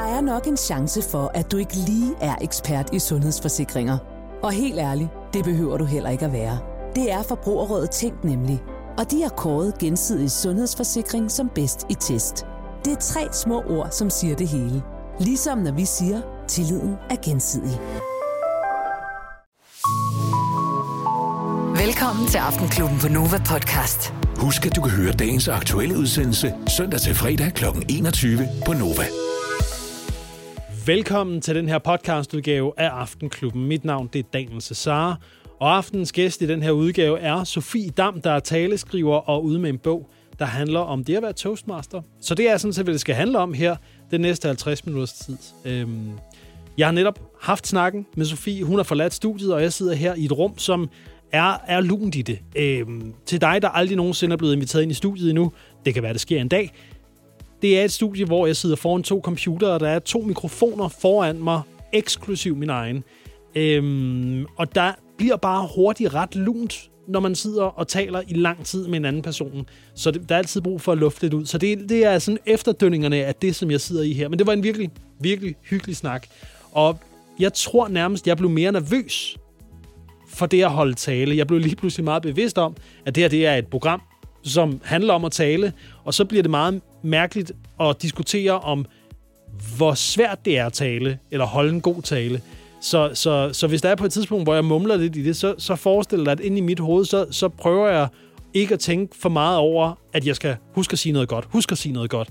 er nok en chance for, at du ikke lige er ekspert i sundhedsforsikringer. Og helt ærligt, det behøver du heller ikke at være. Det er Forbrugerrådet Tænk nemlig. Og de har kåret Gensidig Sundhedsforsikring som bedst i test. Det er 3 små ord, som siger det hele. Ligesom når vi siger, tilliden er gensidig. Velkommen til Aftenklubben på Nova Podcast. Husk, at du kan høre dagens aktuelle udsendelse søndag til fredag kl. 21 på Nova. Velkommen til den her podcastudgave af Aftenklubben. Mit navn det er Daniel Cesar, og aftenens gæst i den her udgave er Sofie Dam, der er taleskriver og ude med en bog, der handler om det at være toastmaster. Så det er sådan set, hvad det skal handle om her den næste 50 minutters tid. Jeg har netop haft snakken med Sofie. Hun har forladt studiet, og jeg sidder her i et rum, som er lunt i det. Til dig, der aldrig nogensinde er blevet inviteret ind i studiet endnu, det kan være, det sker en dag. Det er et studie, hvor jeg sidder foran 2 computere, og der er 2 mikrofoner foran mig, eksklusiv min egen. Og der bliver bare hurtigt ret lunt, når man sidder og taler i lang tid med en anden person. Så der er altid brug for at lufte lidt ud. Så det er sådan efterdønningerne af det, som jeg sidder i her. Men det var en virkelig, virkelig hyggelig snak. Og jeg tror nærmest, jeg blev mere nervøs for det at holde tale. Jeg blev lige pludselig meget bevidst om, at det her det er et program, som handler om at tale. Og så bliver det meget mærkeligt at diskutere om, hvor svært det er at tale, eller holde en god tale. Så hvis der er på et tidspunkt, hvor jeg mumler lidt i det, så forestiller dig, at inde i mit hoved, så prøver jeg ikke at tænke for meget over, at jeg skal huske at sige noget godt.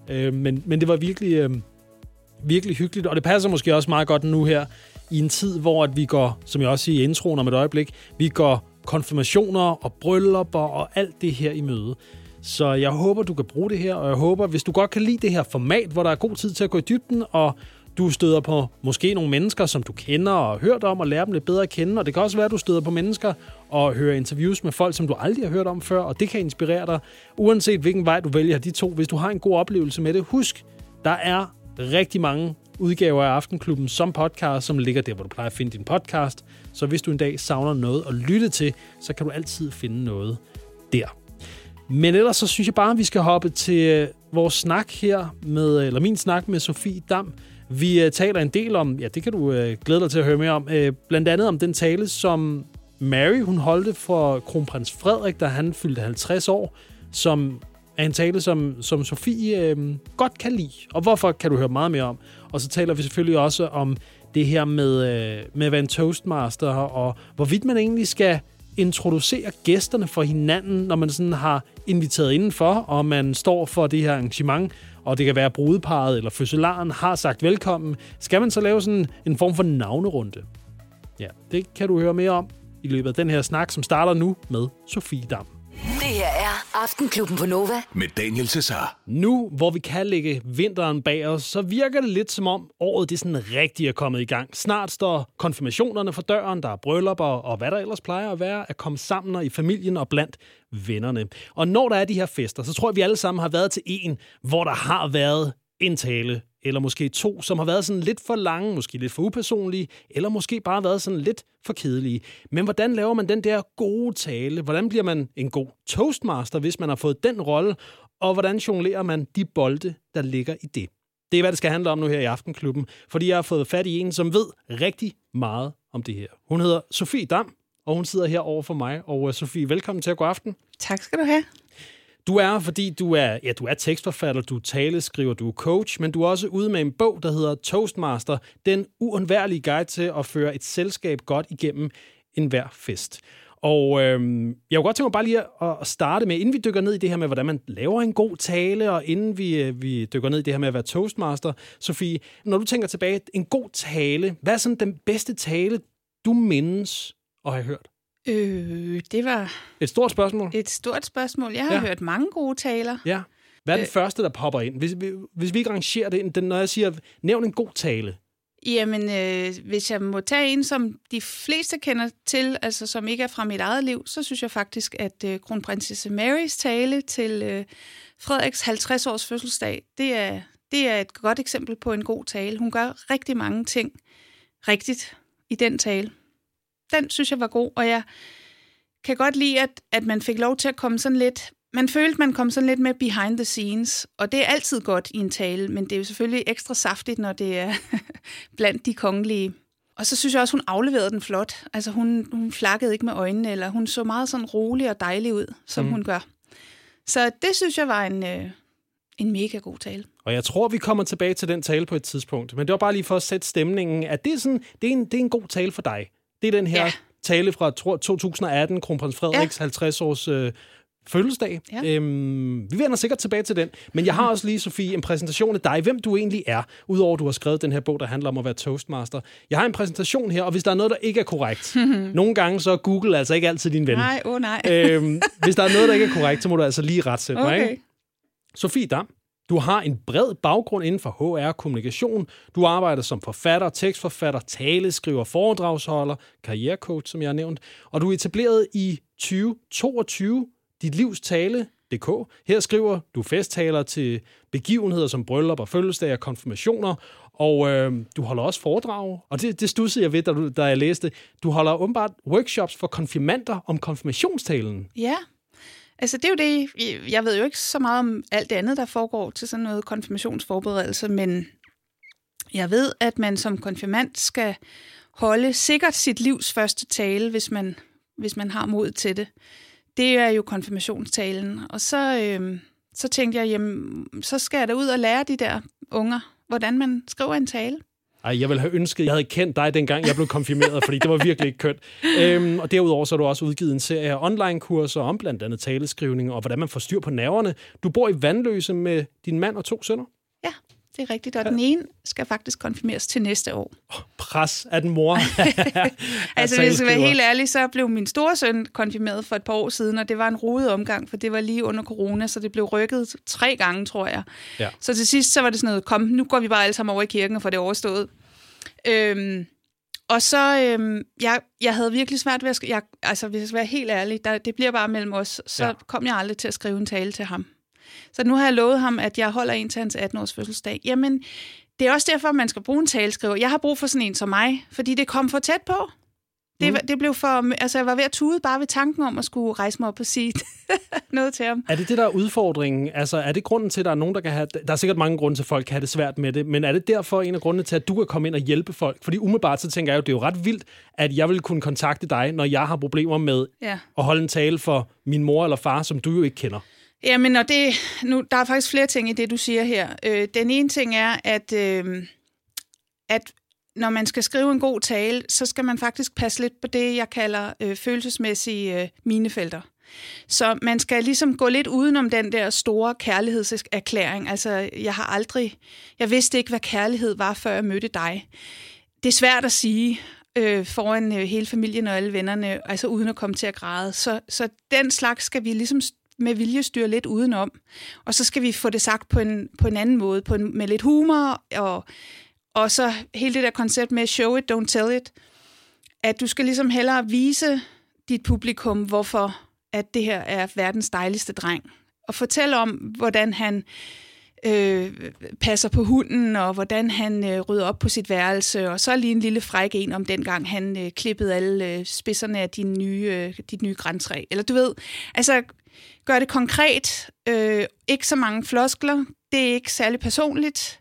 Men det var virkelig, virkelig hyggeligt, og det passer måske også meget godt nu her, i en tid, hvor at vi går, som jeg også siger i introen om et øjeblik, vi går konfirmationer og bryllupper og alt det her i møde. Så jeg håber, du kan bruge det her, og jeg håber, hvis du godt kan lide det her format, hvor der er god tid til at gå i dybden, og du støder på måske nogle mennesker, som du kender og har hørt om, og lærer dem lidt bedre at kende. Og det kan også være, at du støder på mennesker og hører interviews med folk, som du aldrig har hørt om før, og det kan inspirere dig, uanset hvilken vej du vælger de 2. Hvis du har en god oplevelse med det, husk, der er rigtig mange udgaver af Aftenklubben som podcast, som ligger der, hvor du plejer at finde din podcast. Så hvis du en dag savner noget at lytte til, så kan du altid finde noget der. Men ellers så synes jeg bare, at vi skal hoppe til vores snak her med, eller min snak med Sofie Dam. Vi taler en del om, ja, det kan du glæde dig til at høre mere om, blandt andet om den tale, som Mary, hun holdte for kronprins Frederik, da han fyldte 50 år, som er en tale, som Sofie godt kan lide, og hvorfor kan du høre meget mere om. Og så taler vi selvfølgelig også om det her med at være en toastmaster, og hvorvidt man egentlig skal introducere gæsterne for hinanden, når man sådan har inviteret indenfor, og man står for det her arrangement, og det kan være brudeparret eller fødselaren har sagt velkommen. Skal man så lave sådan en form for navnerunde? Ja, det kan du høre mere om i løbet af den her snak, som starter nu med Sofie Dam. Det her er Aftenklubben på Nova. Med Daniel Cesar. Nu, hvor vi kan lægge vinteren bag os, så virker det lidt som om året det sådan rigtig er kommet i gang. Snart står konfirmationerne for døren, der er bryllupper og hvad der ellers plejer at være, at komme sammen og i familien og blandt vennerne. Og når der er de her fester, så tror jeg, vi alle sammen har været til en, hvor der har været en tale, eller måske 2, som har været sådan lidt for lange, måske lidt for upersonlige, eller måske bare været sådan lidt for kedelige. Men hvordan laver man den der gode tale? Hvordan bliver man en god toastmaster, hvis man har fået den rolle? Og hvordan jonglerer man de bolde, der ligger i det? Det er, hvad det skal handle om nu her i Aftenklubben, fordi jeg har fået fat i en, som ved rigtig meget om det her. Hun hedder Sofie Dam, og hun sidder her over for mig. Og Sofie, velkommen til at gå aften. Tak skal du have. Du er, fordi du er tekstforfatter, du er taleskriver, du er coach, men du er også ude med en bog, der hedder Toastmaster, den uundværlige guide til at føre et selskab godt igennem enhver fest. Og jeg kunne godt tænke mig bare lige at starte med, inden vi dykker ned i det her med, hvordan man laver en god tale, og inden vi dykker ned i det her med at være toastmaster. Sofie, når du tænker tilbage, en god tale, hvad er sådan den bedste tale, du mindes at have hørt? Det var et stort spørgsmål. Et stort spørgsmål. Jeg har hørt mange gode taler. Ja. Hvad er den første, der popper ind? Hvis vi ikke rangerer det, når jeg siger, nævn en god tale. Jamen, hvis jeg må tage en, som de fleste kender til, altså som ikke er fra mit eget liv, så synes jeg faktisk, at kronprinsesse Marys tale til Frederiks 50-års fødselsdag, det er et godt eksempel på en god tale. Hun gør rigtig mange ting rigtigt i den tale. Den synes jeg var god, og jeg kan godt lide, at man fik lov til at komme sådan lidt man følte, man kom sådan lidt med behind the scenes, og det er altid godt i en tale, men det er jo selvfølgelig ekstra saftigt, når det er blandt de kongelige. Og så synes jeg også, hun afleverede den flot. Altså hun flakkede ikke med øjnene, eller hun så meget sådan rolig og dejlig ud, som hun gør. Så det synes jeg var en mega god tale. Og jeg tror, vi kommer tilbage til den tale på et tidspunkt, men det var bare lige for at sætte stemningen, at det er en god tale for dig. Det er den her tale fra 2018, kronprins Frederiks 50 års fødselsdag. Ja. Vi vender sikkert tilbage til den. Men jeg har også lige, Sofie, en præsentation af dig, hvem du egentlig er, udover at du har skrevet den her bog, der handler om at være toastmaster. Jeg har en præsentation her, og hvis der er noget, der ikke er korrekt, nogle gange så er Google altså ikke altid din ven. Nej, nej. Hvis der er noget, der ikke er korrekt, så må du altså lige retsætte mig. Ikke? Sofie Dam, du har en bred baggrund inden for HR-kommunikation. Du arbejder som forfatter, tekstforfatter, taleskriver, foredragsholder, karrierecoach, som jeg har nævnt. Og du er etableret i 2022 Dit Livs Tale.dk. Her skriver du festtaler til begivenheder som bryllup og fødselsdage og konfirmationer, og du holder også foredrag, og det studsede jeg ved, da jeg læste. Du holder åbenbart workshops for konfirmander om konfirmationstalen. Ja, altså det er jo det, jeg ved jo ikke så meget om alt det andet, der foregår til sådan noget konfirmationsforberedelse, men jeg ved, at man som konfirmand skal holde sikkert sit livs første tale, hvis man har mod til det. Det er jo konfirmationstalen. Og så tænkte jeg, jamen, så skal jeg da ud og lære de der unger, hvordan man skriver en tale. Ej, jeg ville have ønsket, jeg havde kendt dig, dengang jeg blev konfirmeret, fordi det var virkelig ikke kønt. Og derudover så har du også udgivet en serie af online-kurser om blandt andet taleskrivning og hvordan man får styr på nerverne. Du bor i Vanløse med din mand og 2 sønner? Ja, det er rigtigt. Og den ene skal faktisk konfirmeres til næste år. Pres af den mor. Altså, hvis jeg skal være helt ærlig, så blev min store søn konfirmeret for et par år siden, og det var en rodet omgang, for det var lige under corona, så det blev rykket 3 gange, tror jeg. Ja. Så til sidst, så var det sådan noget, kom, nu går vi bare alle sammen over i kirken og får det overstået. Og så, jeg havde virkelig svært ved at skrive, altså hvis jeg skal være helt ærlig, det bliver bare mellem os, så kom jeg aldrig til at skrive en tale til ham. Så nu har jeg lovet ham, at jeg holder en til hans 18-års fødselsdag. Jamen, det er også derfor, man skal bruge en taleskriver. Jeg har brug for sådan en som mig, fordi det kom for tæt på. Det blev for... Altså, jeg var ved at tude bare ved tanken om at skulle rejse mig op og sige noget til ham. Er det der er udfordringen? Altså, er det grunden til, at der er nogen, der kan have... Der er sikkert mange grunde til, at folk kan have det svært med det, men er det derfor en af grundene til, at du kan komme ind og hjælpe folk? Fordi umiddelbart så tænker jeg jo, det er jo ret vildt, at jeg vil kunne kontakte dig, når jeg har problemer med at holde en tale for min mor eller far, som du jo ikke kender. Jamen, og der er faktisk flere ting i det, du siger her. Den ene ting er, at når man skal skrive en god tale, så skal man faktisk passe lidt på det, jeg kalder følelsesmæssige minefelter. Så man skal ligesom gå lidt udenom den der store kærlighedserklæring. Altså, jeg vidste ikke, hvad kærlighed var, før jeg mødte dig. Det er svært at sige foran hele familien og alle vennerne, altså uden at komme til at græde. Så den slags skal vi ligesom med vilje styre lidt udenom. Og så skal vi få det sagt på en anden måde, med lidt humor, og så hele det der koncept med show it, don't tell it, at du skal ligesom hellere vise dit publikum, hvorfor at det her er verdens dejligste dreng. Og fortælle om, hvordan han passer på hunden, og hvordan han rydder op på sit værelse, og så lige en lille fræk en om dengang han klippede alle spidserne af dit nye grantræ. Eller du ved, altså gør det konkret, ikke så mange floskler, det er ikke særlig personligt,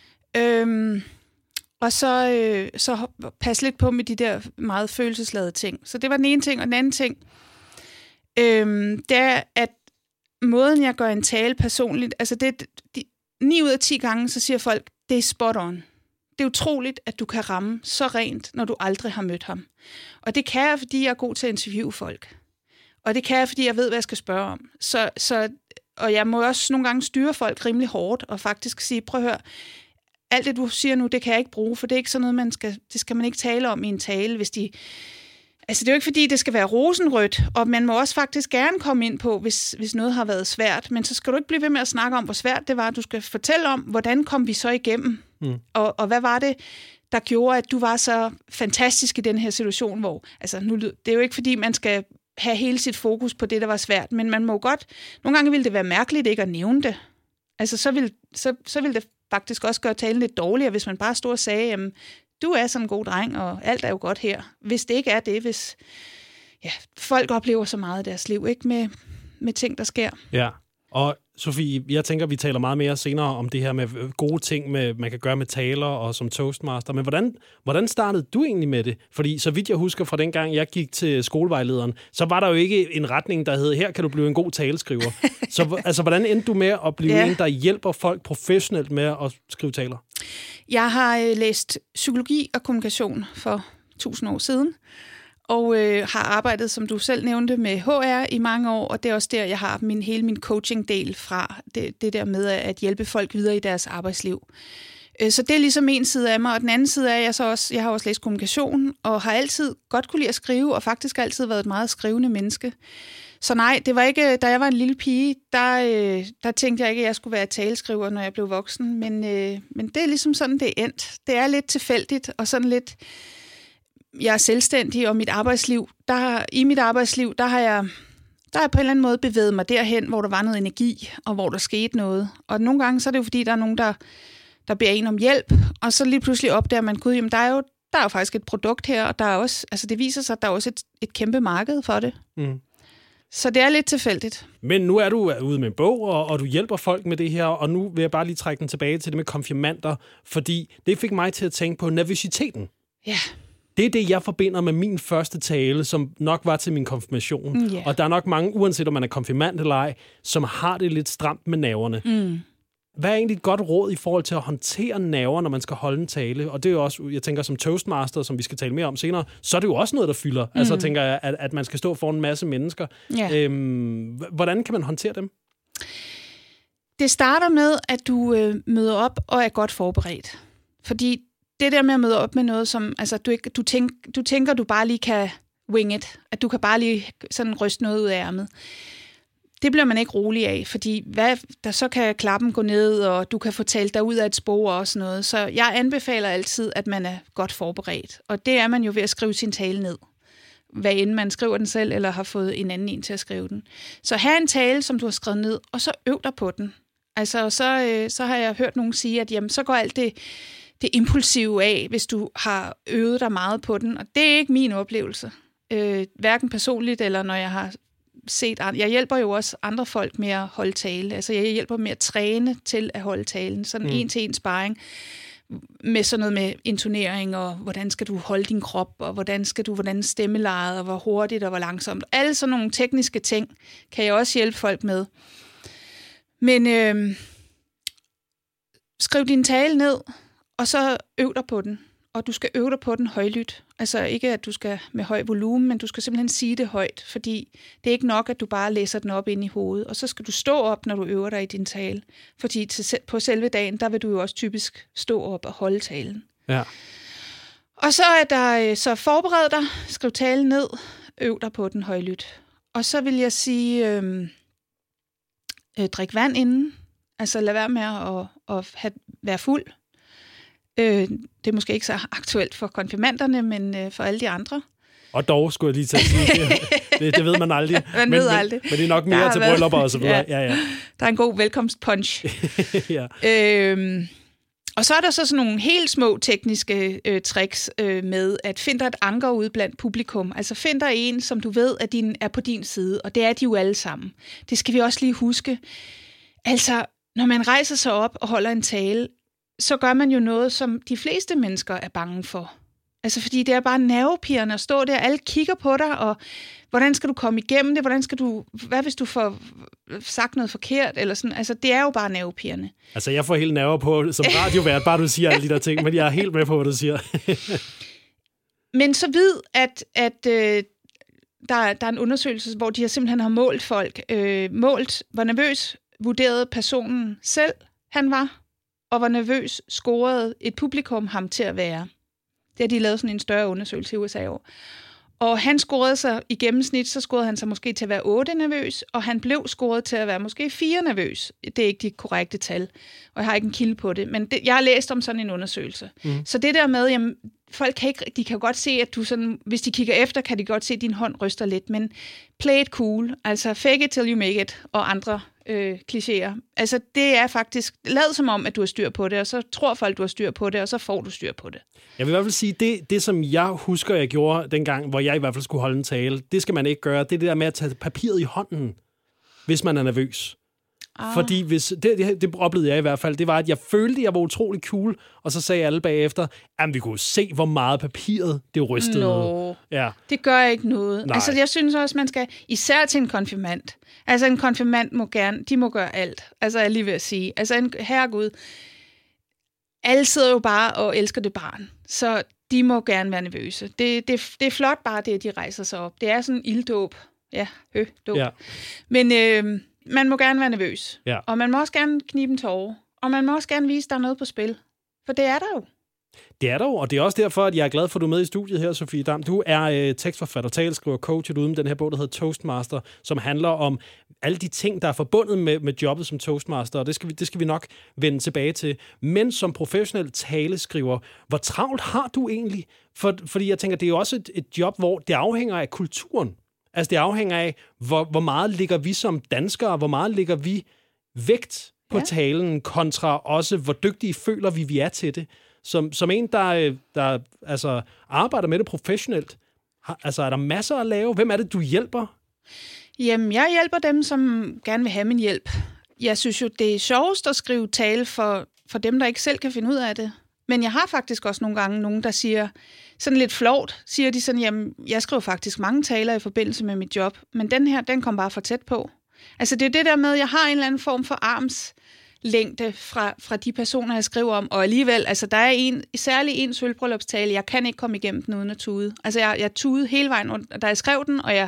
og så pas lidt på med de der meget følelsesladede ting. Så det var den ene ting, og den anden ting, det er, at måden, jeg gør en tale personligt, altså 9 ud af 10 gange, så siger folk, det er spot on. Det er utroligt, at du kan ramme så rent, når du aldrig har mødt ham. Og det kan jeg, fordi jeg er god til at interviewe folk. Og det kan jeg, fordi jeg ved, hvad jeg skal spørge om. Og jeg må også nogle gange styre folk rimelig hårdt, og faktisk sige, prøv at høre, alt det, du siger nu, det kan jeg ikke bruge, for det er ikke sådan noget, det skal man ikke tale om i en tale, hvis de... Altså, det er jo ikke, fordi det skal være rosenrødt, og man må også faktisk gerne komme ind på, hvis noget har været svært, men så skal du ikke blive ved med at snakke om, hvor svært det var. Du skal fortælle om, hvordan kom vi så igennem, og hvad var det, der gjorde, at du var så fantastisk i den her situation, hvor... Altså, det er jo ikke, fordi man skal have hele sit fokus på det, der var svært, men man må godt... Nogle gange ville det være mærkeligt ikke at nævne det. Altså, så vil det faktisk også gøre talen lidt dårligere, hvis man bare stod og sagde, jamen, du er sådan en god dreng, og alt er jo godt her. Hvis det ikke er det, hvis folk oplever så meget af deres liv, ikke med ting, der sker. Ja, og Sofie, jeg tænker, vi taler meget mere senere om det her med gode ting, man kan gøre med taler og som toastmaster. Men hvordan startede du egentlig med det? Fordi så vidt jeg husker fra dengang, jeg gik til skolevejlederen, så var der jo ikke en retning, der hed, her kan du blive en god taleskriver. Så altså, hvordan endte du med at blive en, der hjælper folk professionelt med at skrive taler? Jeg har læst psykologi og kommunikation for 1000 år siden, og har arbejdet, som du selv nævnte, med HR i mange år, og det er også der, jeg har hele min coaching-del fra, det der med at hjælpe folk videre i deres arbejdsliv. Så det er ligesom en side af mig, og den anden side er, jeg har også læst kommunikation, og har altid godt kunne lide at skrive, og faktisk altid været et meget skrivende menneske. Så nej, det var ikke, da jeg var en lille pige, der tænkte jeg ikke, at jeg skulle være taleskriver, når jeg blev voksen, men det er ligesom sådan, det er endt. Det er lidt tilfældigt, og sådan lidt... Jeg er selvstændig, og i mit arbejdsliv, der har jeg på en eller anden måde bevæget mig derhen, hvor der var noget energi, og hvor der skete noget. Og nogle gange, så er det jo fordi, der er nogen, der beder en om hjælp, og så lige pludselig opdager man, gud, jamen, der er jo faktisk et produkt her, og der er også, altså det viser sig, at der er også et kæmpe marked for det. Mm. Så det er lidt tilfældigt. Men nu er du ude med en bog, og du hjælper folk med det her, og nu vil jeg bare lige trække den tilbage til det med konfirmander, fordi det fik mig til at tænke på nervøsiteten. Ja. Det er det, jeg forbinder med min første tale, som nok var til min konfirmation. Yeah. Og der er nok mange, uanset om man er konfirmand eller ej, som har det lidt stramt med nerverne. Mm. Hvad er egentlig et godt råd i forhold til at håndtere nerver, når man skal holde en tale? Og det er jo også, jeg tænker, som toastmaster, som vi skal tale mere om senere, så er det jo også noget, der fylder. Altså tænker jeg, at man skal stå foran en masse mennesker. Yeah. Hvordan kan man håndtere dem? Det starter med, at du møder op og er godt forberedt. Fordi det der med at møde op med noget, som altså, du tænker, du bare lige kan wing it, at du kan bare lige sådan ryste noget ud af ærmet. Det bliver man ikke rolig af, fordi så kan klappen gå ned, og du kan få talt dig ud af et spor og sådan noget. Så jeg anbefaler altid, at man er godt forberedt. Og det er man jo ved at skrive sin tale ned. Hvad end man skriver den selv, eller har fået en anden til at skrive den. Så have en tale, som du har skrevet ned, og så øv dig på den. Altså, så har jeg hørt nogen sige, at jamen, så går alt det impulsive af, hvis du har øvet dig meget på den. Og det er ikke min oplevelse. Hverken personligt, eller når jeg har set andre. Jeg hjælper jo også andre folk med at holde tale. Altså, jeg hjælper med at træne til at holde talen. Sådan en-til-en sparring med sådan noget med intonering, og hvordan skal du holde din krop, og hvordan stemmelejet, og hvor hurtigt og hvor langsomt. Alle sådan nogle tekniske ting kan jeg også hjælpe folk med. Men skriv din tale ned, og så øv dig på den. Og du skal øve dig på den højlydt. Altså ikke, at du skal med høj volumen, men du skal simpelthen sige det højt, fordi det er ikke nok, at du bare læser den op ind i hovedet. Og så skal du stå op, når du øver dig i din tale. Fordi på selve dagen, der vil du jo også typisk stå op og holde talen. Ja. Og så er der så forbered dig, skriv talen ned, øv dig på den højlydt. Og så vil jeg sige, drik vand inden. Altså lad være med at være fuld. Det er måske ikke så aktuelt for konfirmanderne, men for alle de andre. Og dog skulle jeg lige til at sige, det ved man aldrig. Man ved aldrig. Men det er nok mere til bryllupper og så videre. Ja. Der er en god velkomstpunch. Ja. Og så er der så sådan nogle helt små tekniske tricks med at finde dig et anker ude blandt publikum. Altså find dig en, som du ved, at er på din side, og det er de jo alle sammen. Det skal vi også lige huske. Altså, når man rejser sig op og holder en tale, så gør man jo noget, som de fleste mennesker er bange for. Altså, fordi det er bare nervepirrende at stå der, alle kigger på dig, og hvordan skal du komme igennem det? Hvad hvis du får sagt noget forkert? Eller sådan? Altså, det er jo bare nervepirrende. Altså, jeg får helt nerver på som radiovært, bare du siger alle de der ting, men jeg er helt med på, hvad du siger. Men så vid, at der er en undersøgelse, hvor de simpelthen har målt folk. Målt, hvor nervøs vurderede personen selv, han var, og hvor nervøs scorede et publikum ham til at være. Det har de lavet sådan en større undersøgelse i USA over. Og han scorede sig i gennemsnit, så scorede han sig måske til at være 8 nervøs, og han blev scoret til at være måske 4 nervøs. Det er ikke de korrekte tal, og jeg har ikke en kilde på det, men jeg har læst om sådan en undersøgelse. Så det der med, jamen, folk kan ikke, de kan godt se, at du sådan, hvis de kigger efter, kan de godt se, at din hånd ryster lidt, men play it cool, altså fake it till you make it, og andre klichéer. Altså det er faktisk, lad som om, at du har styr på det, og så tror folk, du har styr på det, og så får du styr på det. Jeg vil i hvert fald sige, det som jeg husker, jeg gjorde dengang, hvor jeg i hvert fald skulle holde en tale, det skal man ikke gøre. Det er det der med at tage papiret i hånden. hvis man er nervøs. Fordi det oplevede jeg i hvert fald, det var, at jeg følte, at jeg var utrolig cool, og så sagde alle bagefter, at vi kunne se, hvor meget papiret det rystede. Ja. Det gør ikke noget. Nej. Altså, jeg synes også, man skal, især til en konfirmand. Altså, en konfirmand må gøre alt. Altså, jeg er lige ved at sige. Altså, herregud, alle sidder jo bare og elsker det barn, så de må gerne være nervøse. Det er flot bare det, at de rejser sig op. Det er sådan en ilddåb. Ja, dåb. Ja. Men man må gerne være nervøs. Ja. Og man må også gerne knibe en tåre. Og man må også gerne vise, at der er noget på spil. For det er der jo. Det er der jo, og det er også derfor, at jeg er glad for, at du er med i studiet her, Sofie Dam. Du er tekstforfatter, taleskriver, coach, ude med den her bog, der hedder Toastmaster, som handler om alle de ting, der er forbundet med jobbet som Toastmaster, og det skal vi nok vende tilbage til. Men som professionel taleskriver, hvor travlt har du egentlig? Fordi jeg tænker, det er jo også et job, hvor det afhænger af kulturen. Altså det afhænger af, hvor meget ligger vi som danskere, hvor meget ligger vi vægt på talen, kontra også, hvor dygtige føler vi er til det. Som en, der altså, arbejder med det professionelt, altså er der masser at lave? Hvem er det, du hjælper? Jamen, jeg hjælper dem, som gerne vil have min hjælp. Jeg synes jo, det er sjovest at skrive tale for dem, der ikke selv kan finde ud af det. Men jeg har faktisk også nogle gange nogen, der siger, sådan lidt flovt, siger de sådan, jamen, jeg skriver faktisk mange taler i forbindelse med mit job, men den her, den kom bare for tæt på. Altså, det er det der med, at jeg har en eller anden form for armslængde fra de personer, jeg skriver om, og alligevel, altså, der er særlig en sølvbryllupstale, jeg kan ikke komme igennem den uden at tude. Altså, jeg tudede hele vejen rundt, da jeg skrev den, og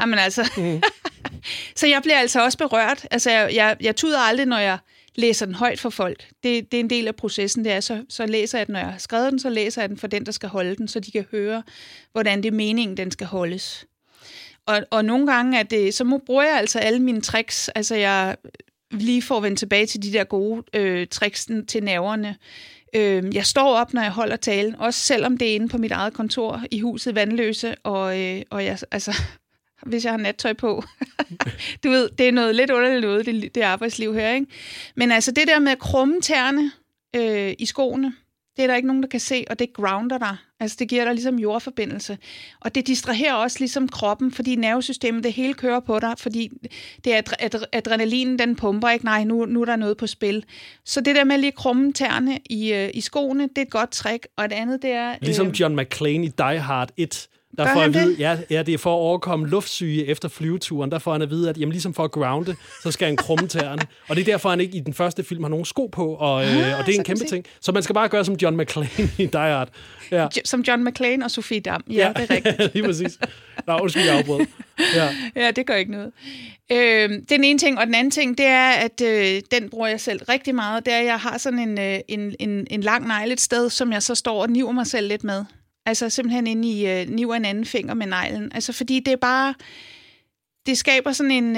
så jeg bliver altså også berørt. Altså, jeg tuder aldrig, når jeg læser den højt for folk. Det er en del af processen. Det er, så læser jeg den, når jeg har skrevet den, så læser jeg den for den, der skal holde den, så de kan høre, hvordan det er meningen, den skal holdes. Og nogle gange så bruger jeg altså alle mine tricks. Altså jeg lige får vendt tilbage til de der gode tricks til nerverne. Jeg står op, når jeg holder talen, også selvom det er inde på mit eget kontor i huset Vandløse, og jeg, altså, hvis jeg har nattøj på. Du ved, det er noget lidt underligt noget, det arbejdsliv her, ikke? Men altså det der med at krumme tæerne i skoene, det er der ikke nogen, der kan se, og det grounder dig. Altså det giver dig ligesom jordforbindelse. Og det distraherer også ligesom kroppen, fordi nervesystemet, det hele kører på dig, fordi det er adrenalinen, den pumper, ikke? Nej, nu er der noget på spil. Så det der med lige at krumme tæerne i skoene, det er et godt trick. Og det andet, det er... Ligesom John McClane i Die Hard 1. Der får han at vide, ja, det er for at overkomme luftsyge efter flyveturen. Der får han at vide, at jamen, ligesom for at grounde, så skal han krumme tæerne. Og det er derfor, han ikke i den første film har nogen sko på, og det er en kæmpe ting. Så man skal bare gøre som John McClane i Die Hard. Ja. Som John McClane og Sofie Dam. Ja, det er rigtigt. Lige præcis. Nå, undskyld, jeg afbrød. Ja, det gør ikke noget. Den ene ting, og den anden ting, det er, at den bruger jeg selv rigtig meget. Det er, at jeg har sådan en lang negl et sted, som jeg så står og niver mig selv lidt med. Altså simpelthen inde i niver en anden finger med neglen. Altså fordi det er bare, det skaber sådan en,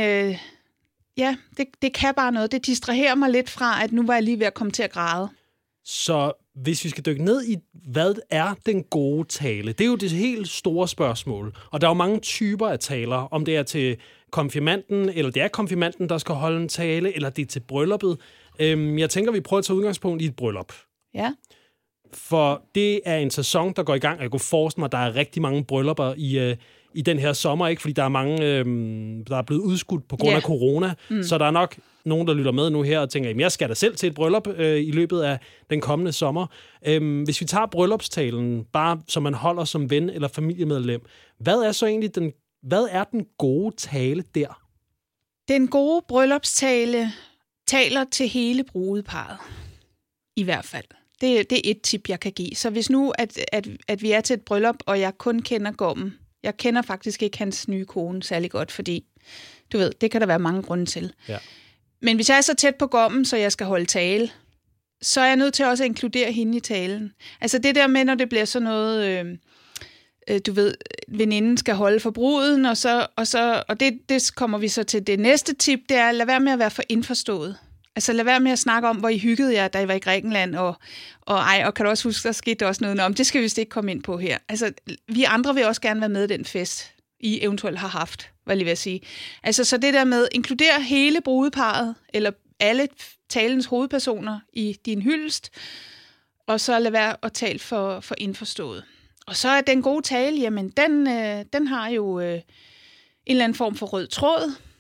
det kan bare noget. Det distraherer mig lidt fra, at nu var jeg lige ved at komme til at græde. Så hvis vi skal dykke ned i, hvad er den gode tale? Det er jo det helt store spørgsmål. Og der er jo mange typer af taler, om det er til konfirmanden, eller det er konfirmanden, der skal holde en tale, eller det er til brylluppet. Jeg tænker, vi prøver at tage udgangspunkt i et bryllup. Ja. For det er en sæson, der går i gang, og jeg kunne forestille mig, at der er rigtig mange bryllupper i den her sommer, ikke? Fordi der er mange, der er blevet udskudt på grund af corona, så der er nok nogen, der lytter med nu her og tænker, jamen jeg skal da selv til et bryllup i løbet af den kommende sommer. Hvis vi tager bryllupstalen, bare som man holder som ven eller familiemedlem, hvad er så egentlig hvad er den gode tale der? Den gode bryllupstale taler til hele brudeparret, i hvert fald. Det er et tip, jeg kan give. Så hvis nu, at vi er til et bryllup, og jeg kun kender gommen, jeg kender faktisk ikke hans nye kone særlig godt, fordi, du ved, det kan der være mange grunde til. Ja. Men hvis jeg er så tæt på gommen, så jeg skal holde tale, så er jeg nødt til også at inkludere hende i talen. Altså det der med, når det bliver sådan noget, du ved, veninden skal holde for bruden, og det kommer vi så til det næste tip, det er, lad være med at være for indforstået. Altså lad være med at snakke om, hvor I hyggede jer, da I var i Grækenland, og kan du også huske, der skete også noget om, det skal vi vist ikke komme ind på her. Altså vi andre vil også gerne være med i den fest, I eventuelt har haft, hvad jeg lige vil sige. Altså så det der med, inkludere hele brudeparret, eller alle talens hovedpersoner i din hyldest, og så lad være at tale for indforstået. Og så er den gode tale, jamen den har jo en eller anden form for rød tråd,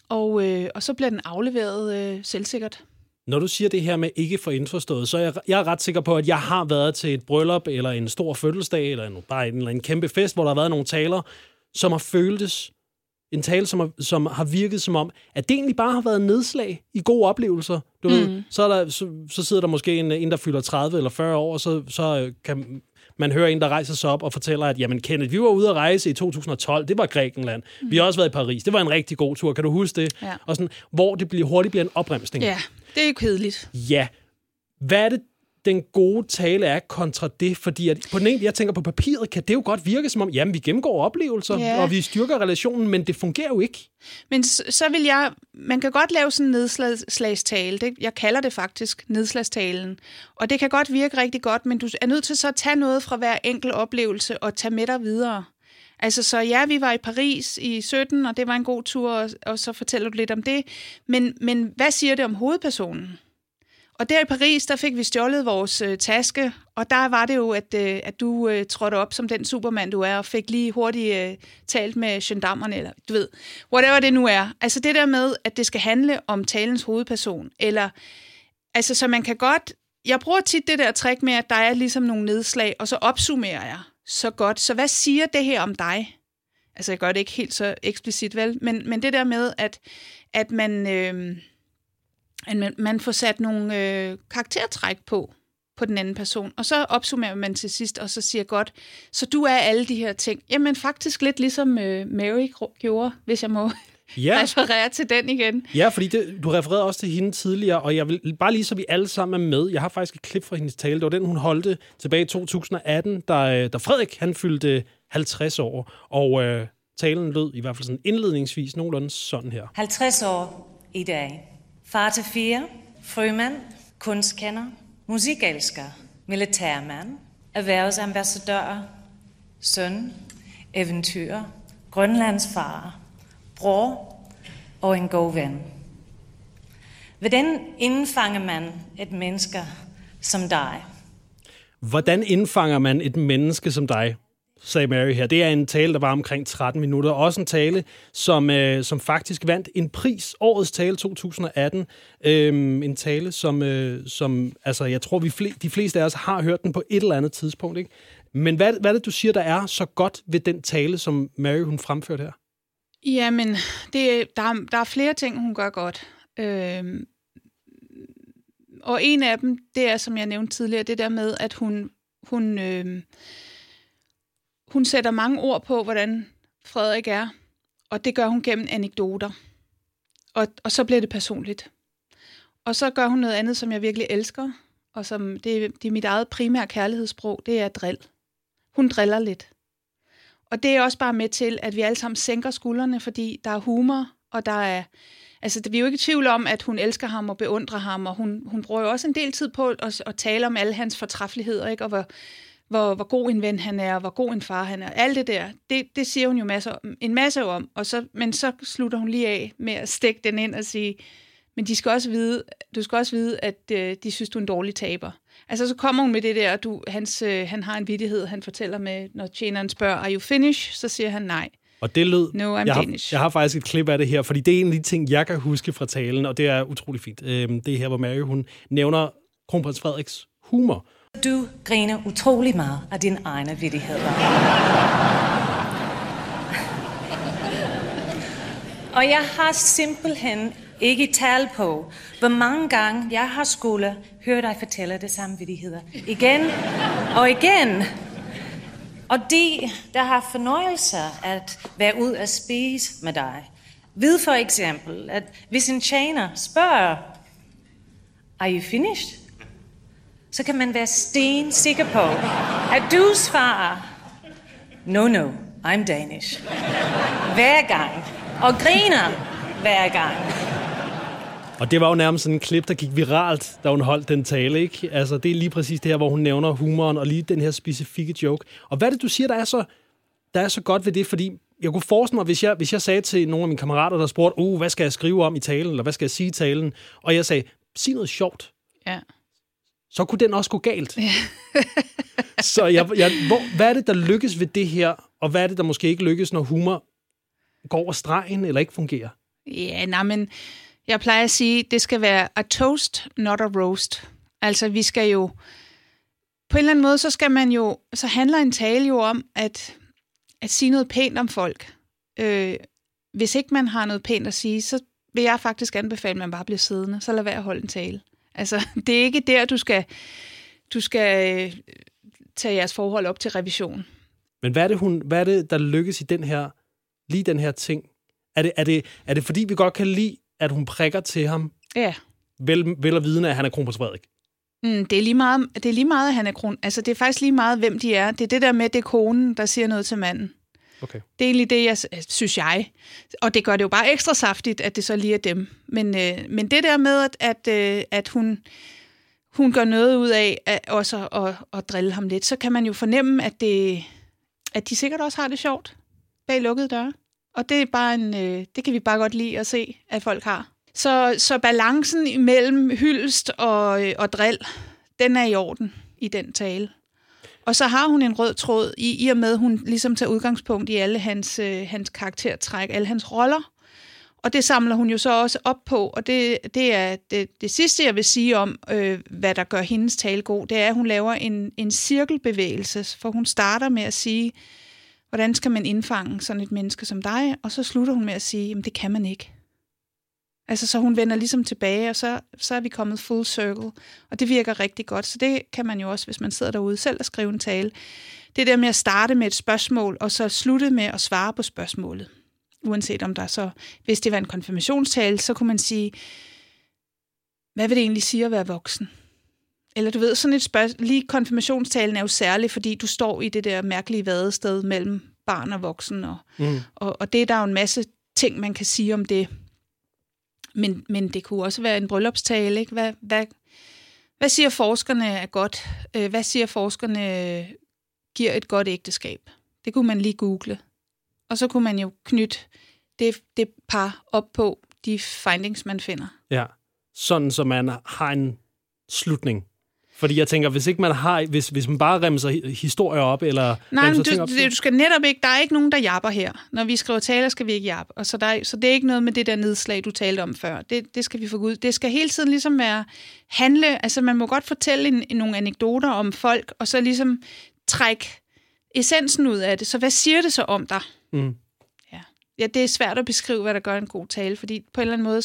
og så bliver den afleveret selvsikkert. Når du siger det her med ikke for indforstået, så er jeg er ret sikker på, at jeg har været til et bryllup, eller en stor fødselsdag, eller bare en kæmpe fest, hvor der har været nogle taler, som har føltes, en tale, som har virket som om, at det egentlig bare har været nedslag i gode oplevelser. Du ved, så sidder der måske en, der fylder 30 eller 40 år, og så kan man høre en, der rejser sig op og fortæller, at jamen Kenneth, vi var ude at rejse i 2012, det var Grækenland. Vi har også været i Paris, det var en rigtig god tur, kan du huske det? Ja. Og sådan, hvor det hurtigt bliver en opbremsning. Ja, det er jo kedeligt. Ja. Hvad er det, den gode tale er kontra det? Fordi at på den ene, jeg tænker på papiret, kan det jo godt virke som om, jamen vi gennemgår oplevelser, og vi styrker relationen, men det fungerer jo ikke. Men så vil man kan godt lave sådan en nedslagstale. Jeg kalder det faktisk nedslagstalen. Og det kan godt virke rigtig godt, men du er nødt til så at tage noget fra hver enkelt oplevelse og tage med dig videre. Altså, så ja, vi var i Paris i 17, og det var en god tur, og så fortæller du lidt om det. Men hvad siger det om hovedpersonen? Og der i Paris, der fik vi stjålet vores taske, og der var det jo, at du trådte op som den supermand, du er, og fik lige hurtigt talt med gendarmerne, eller du ved, whatever det nu er. Altså det der med, at det skal handle om talens hovedperson, eller, altså så man kan godt, jeg bruger tit det der trick med, at der er ligesom nogle nedslag, og så opsummerer jeg så godt. Så hvad siger det her om dig? Altså jeg gør det ikke helt så eksplicit, vel, men det der med, at man får sat nogle karaktertræk på den anden person, og så opsummerer man til sidst, og så siger godt, så du er alle de her ting. Jamen faktisk lidt ligesom Mary gjorde, hvis jeg må referere til den igen. Ja, fordi du refererede også til hende tidligere, og jeg vil bare lige, så vi alle sammen er med. Jeg har faktisk et klip fra hendes tale. Det var den, hun holdte tilbage i 2018, da Frederik, han fyldte 50 år, og talen lød i hvert fald sådan indledningsvis nogenlunde sådan her. 50 år i dag. Far til 4, frømand, kunstkender, musikelsker, militærmand, erhvervsambassadør, søn, eventyr, Grønlandsfar, bror og en god ven. Hvordan indfanger man et menneske som dig? Hvordan indfanger man et menneske som dig? Sagde Mary her. Det er en tale, der var omkring 13 minutter. Også en tale, som faktisk vandt en pris. Årets tale 2018. En tale, som altså, jeg tror, de fleste af os har hørt den på et eller andet tidspunkt. Ikke? Men hvad er det, du siger, der er så godt ved den tale, som Mary hun fremførte her? Jamen, der er flere ting, hun gør godt. Og en af dem, det er, som jeg nævnte tidligere, det der med, at hun sætter mange ord på, hvordan Frederik er, og det gør hun gennem anekdoter. Og så bliver det personligt. Og så gør hun noget andet, som jeg virkelig elsker, og som det er mit eget primære kærlighedssprog, det er drill. Hun driller lidt. Og det er også bare med til, at vi alle sammen sænker skuldrene, fordi der er humor, og der er... Altså, vi er jo ikke i tvivl om, at hun elsker ham og beundrer ham, og hun bruger jo også en del tid på at tale om alle hans fortræffeligheder, ikke? Og hvor god en ven han er, og hvor god en far han er. Alt det der, det siger hun jo en masse om, men så slutter hun lige af med at stikke den ind og sige, men du skal også vide, at de synes, du er en dårlig taber. Altså, så kommer hun med det der, han har en vittighed, han fortæller med, når tjeneren spørger, are you finished? Så siger han nej. Og det lød, no, jeg har faktisk et klip af det her, fordi det er en af de ting, jeg kan huske fra talen, og det er utrolig fint. Det er her, hvor Mary, hun nævner kronprins Frederiks humor. Du griner utrolig meget af dine egne vittigheder. Og jeg har simpelthen ikke tal på, hvor mange gange jeg har skulle høre dig fortælle det samme vittigheder. Igen og igen. Og de, der har fornøjelse at være ud at spise med dig, ved for eksempel, at hvis en tjener spørger, are you finished? Så kan man være stensikker på, at du svarer, no, I'm Danish. Hver gang. Og griner hver gang. Og det var jo nærmest sådan en klip, der gik viralt, da hun holdt den tale, ikke? Altså, det er lige præcis det her, hvor hun nævner humoren og lige den her specifikke joke. Og hvad er det, du siger, der er så godt ved det? Fordi jeg kunne forestille mig, hvis jeg sagde til nogle af mine kammerater, der spurgte, hvad skal jeg skrive om i talen, eller hvad skal jeg sige i talen? Og jeg sagde, sig noget sjovt. Ja. Så kunne den også gå galt. Ja. Så hvad er det, der lykkes ved det her, og hvad er det, der måske ikke lykkes, når humor går over stregen eller ikke fungerer? Ja, nej, men jeg plejer at sige, det skal være a toast, not a roast. Altså, vi skal jo... På en eller anden måde, så handler en tale jo om at sige noget pænt om folk. Hvis ikke man har noget pænt at sige, så vil jeg faktisk anbefale, at man bare bliver siddende. Så lad være at holde en tale. Altså, det er ikke der, du skal tage jeres forhold op til revision. Men hvad er det, der lykkes i den her ting? Er det fordi, vi godt kan lide, at hun prikker til ham? Ja. Vel og vidende, at han er kronprins Frederik? Det er lige meget, at han er kron. Altså, det er faktisk lige meget, hvem de er. Det er det der med, det er konen, der siger noget til manden. Okay. Det er egentlig det, synes jeg. Og det gør det jo bare ekstra saftigt, at det så lige er dem. Men det der med, at hun gør noget ud af også at drille ham lidt, så kan man jo fornemme, at de sikkert også har det sjovt bag lukkede døre. Og det er bare det kan vi bare godt lide at se, at folk har. Så balancen imellem hyldest og drill, den er i orden i den tale. Og så har hun en rød tråd i og med, at hun ligesom tager udgangspunkt i alle hans karaktertræk, alle hans roller. Og det samler hun jo så også op på, og det er det sidste, jeg vil sige om, hvad der gør hendes tale god, det er, at hun laver en cirkelbevægelse, for hun starter med at sige, hvordan skal man indfange sådan et menneske som dig, og så slutter hun med at sige, jamen det kan man ikke. Altså, så hun vender ligesom tilbage, og så er vi kommet full circle, og det virker rigtig godt. Så det kan man jo også, hvis man sidder derude selv og skriver en tale. Det der med at starte med et spørgsmål, og så slutte med at svare på spørgsmålet. Uanset om der så, hvis det var en konfirmationstale, så kunne man sige, hvad vil det egentlig sige at være voksen? Eller du ved, sådan et spørgsmål, lige konfirmationstalen er jo særlig, fordi du står i det der mærkelige vadested mellem barn og voksen, og det er der jo en masse ting, man kan sige om det. Men det kunne også være en bryllupstale, ikke? Hvad siger forskerne er godt? Hvad siger forskerne giver et godt ægteskab? Det kunne man lige google. Og så kunne man jo knytte det par op på de findings, man finder. Ja, sådan så man har en slutning. Fordi jeg tænker, hvis ikke man har, hvis man bare remser historier op, eller... Nej, men du skal netop ikke, der er ikke nogen, der japper her. Når vi skriver taler, skal vi ikke jappe. Og så det er ikke noget med det der nedslag, du talte om før. Det skal vi få ud. Det skal hele tiden ligesom være handle, altså man må godt fortælle nogle anekdoter om folk, og så ligesom trække essensen ud af det. Så hvad siger det så om dig? Mm. Ja, det er svært at beskrive, hvad der gør en god tale, fordi på en eller anden måde,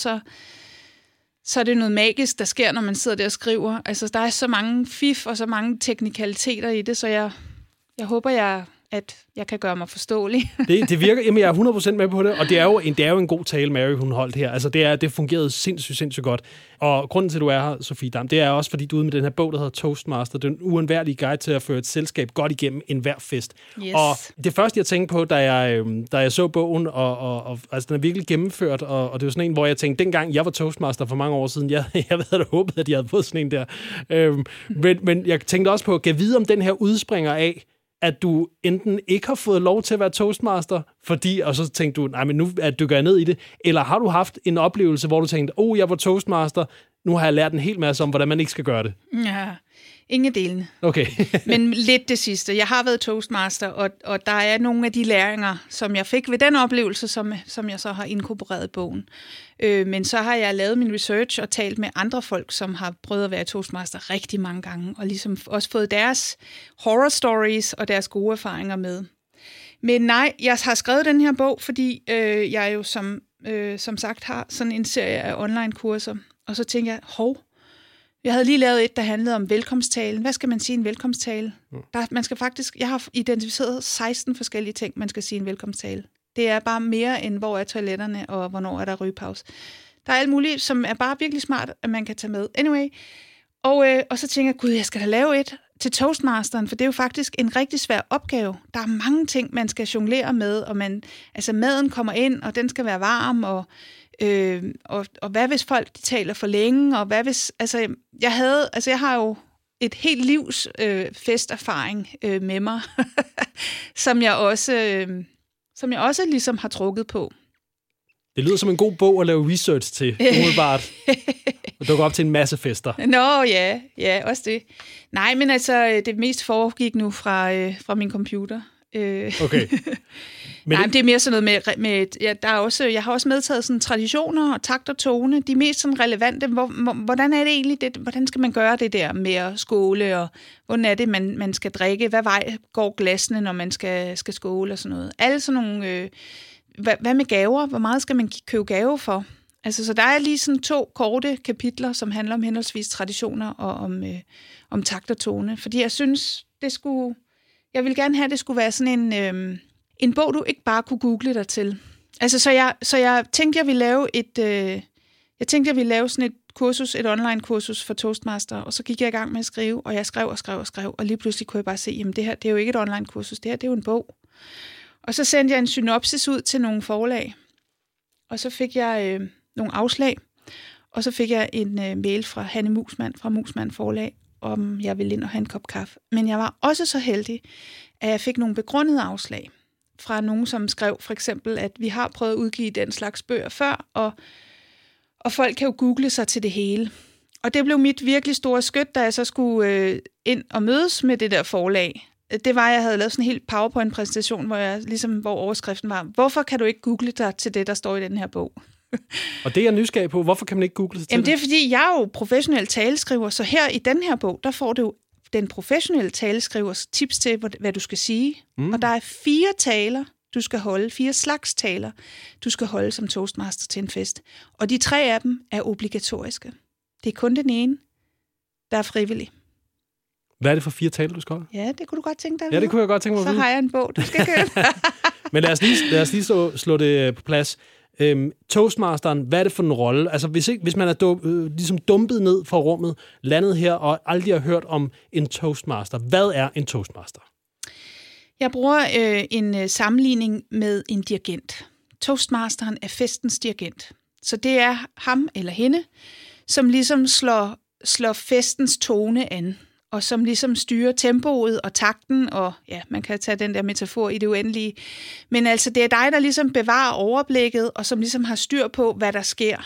så er det noget magisk, der sker, når man sidder der og skriver. Altså, der er så mange fif og så mange teknikaliteter i det, så jeg håber, at jeg kan gøre mig forståelig. Det virker, jamen jeg er 100% med på det, og det er jo en god tale, Mary, hun holdt her. Altså, det fungerede sindssygt godt. Og grunden til, at du er her, Sofie Dam, det er også, fordi du er ude med den her bog, der hedder Toastmaster, den uundværlige guide til at føre et selskab godt igennem enhver fest. Yes. Og det første, jeg tænkte på, da jeg så bogen, og altså, den er virkelig gennemført, og det var sådan en, hvor jeg tænkte, dengang jeg var Toastmaster for mange år siden, jeg havde håbet, at jeg havde fået sådan en der. Men jeg tænkte også på, at vide, om den her udspringer af, at du enten ikke har fået lov til at være Toastmaster, og så tænkte du, nej, men nu dykker jeg ned i det, eller har du haft en oplevelse, hvor du tænkte, jeg var Toastmaster, nu har jeg lært en hel masse om, hvordan man ikke skal gøre det? Ja, ingen delene. Okay. Men lidt det sidste. Jeg har været Toastmaster, og der er nogle af de læringer, som jeg fik ved den oplevelse, som jeg så har inkorporeret i bogen. Men så har jeg lavet min research og talt med andre folk, som har prøvet at være Toastmaster rigtig mange gange, og ligesom også fået deres horror stories og deres gode erfaringer med. Men nej, jeg har skrevet den her bog, fordi jeg jo som sagt har sådan en serie af online-kurser, og så tænker jeg, jeg havde lige lavet et, der handlede om velkomsttalen. Hvad skal man sige i en velkomsttale? Jeg har identificeret 16 forskellige ting, man skal sige i en velkomsttale. Det er bare mere end, hvor er toiletterne, og hvornår er der rygepause. Der er alt muligt, som er bare virkelig smart, at man kan tage med. Anyway, og så tænker jeg, gud, jeg skal da lave et til Toastmasteren, for det er jo faktisk en rigtig svær opgave. Der er mange ting, man skal jonglere med, og maden kommer ind, og den skal være varm, og hvad hvis folk de taler for længe, og hvad hvis, jeg har jo et helt livs festerfaring med mig, som jeg også ligesom har trukket på. Det lyder som en god bog at lave research til, umiddelbart. Og dukke op til en masse fester. Nå, ja, også det. Nej, men altså, det mest foregik nu fra min computer. Okay. Men det er mere sådan noget med jeg har også medtaget sådan traditioner og takt og tone. De mest sådan relevante. Hvordan er det egentlig det? Hvordan skal man gøre det der med at skåle, og hvordan er det, man skal drikke? Hvad vej går glasene, når man skal skåle og sådan noget? Alle sådan nogle... hvad med gaver? Hvor meget skal man købe gave for? Altså, så der er lige sådan 2 korte kapitler, som handler om henholdsvis traditioner og om takt og tone. Fordi jeg synes, jeg vil gerne have, at det skulle være sådan en bog, du ikke bare kunne google dig til. Altså, så jeg tænkte, jeg ville lave sådan et kursus, et online kursus for Toastmaster, og så gik jeg i gang med at skrive, og jeg skrev, og lige pludselig kunne jeg bare se, jamen det her, det er jo ikke et online kursus, det her, det er jo en bog. Og så sendte jeg en synopsis ud til nogle forlag, og så fik jeg nogle afslag, og så fik jeg en mail fra Hanne Musmann fra Musmann Forlag, om jeg ville ind og have en kop kaffe. Men jeg var også så heldig, at jeg fik nogle begrundede afslag fra nogen, som skrev for eksempel, at vi har prøvet at udgive den slags bøger før, og folk kan jo google sig til det hele. Og det blev mit virkelig store skyt, da jeg så skulle ind og mødes med det der forlag. Det var, at jeg havde lavet sådan en helt PowerPoint-præsentation, hvor overskriften var, hvorfor kan du ikke google dig til det, der står i den her bog? Og det er jeg nysgerrig på. Hvorfor kan man ikke google sig til det? Det er, fordi jeg er jo professionel taleskriver, så her i den her bog, der får du den professionelle taleskrivers tips til, hvad du skal sige. Og der er 4 taler, du skal holde, 4 slags taler, du skal holde som toastmaster til en fest. Og de 3 af dem er obligatoriske. Det er kun den ene, der er frivillig. Hvad er det for 4 taler, du skal holde? Ja, det kunne du godt tænke dig. Ja, det kunne jeg godt tænke mig. Så har jeg en bog, du skal købe. Men lad os lige slå det på plads. Toastmasteren, hvad er det for en rolle? Altså, hvis man er ligesom dumpet ned fra rummet, landet her og aldrig har hørt om en toastmaster, hvad er en toastmaster? Jeg bruger en sammenligning med en dirigent. Toastmasteren er festens dirigent. Så det er ham eller hende, som ligesom slår festens tone an, og som ligesom styrer tempoet og takten, og ja, man kan tage den der metafor i det uendelige. Men altså, det er dig, der ligesom bevarer overblikket, og som ligesom har styr på, hvad der sker.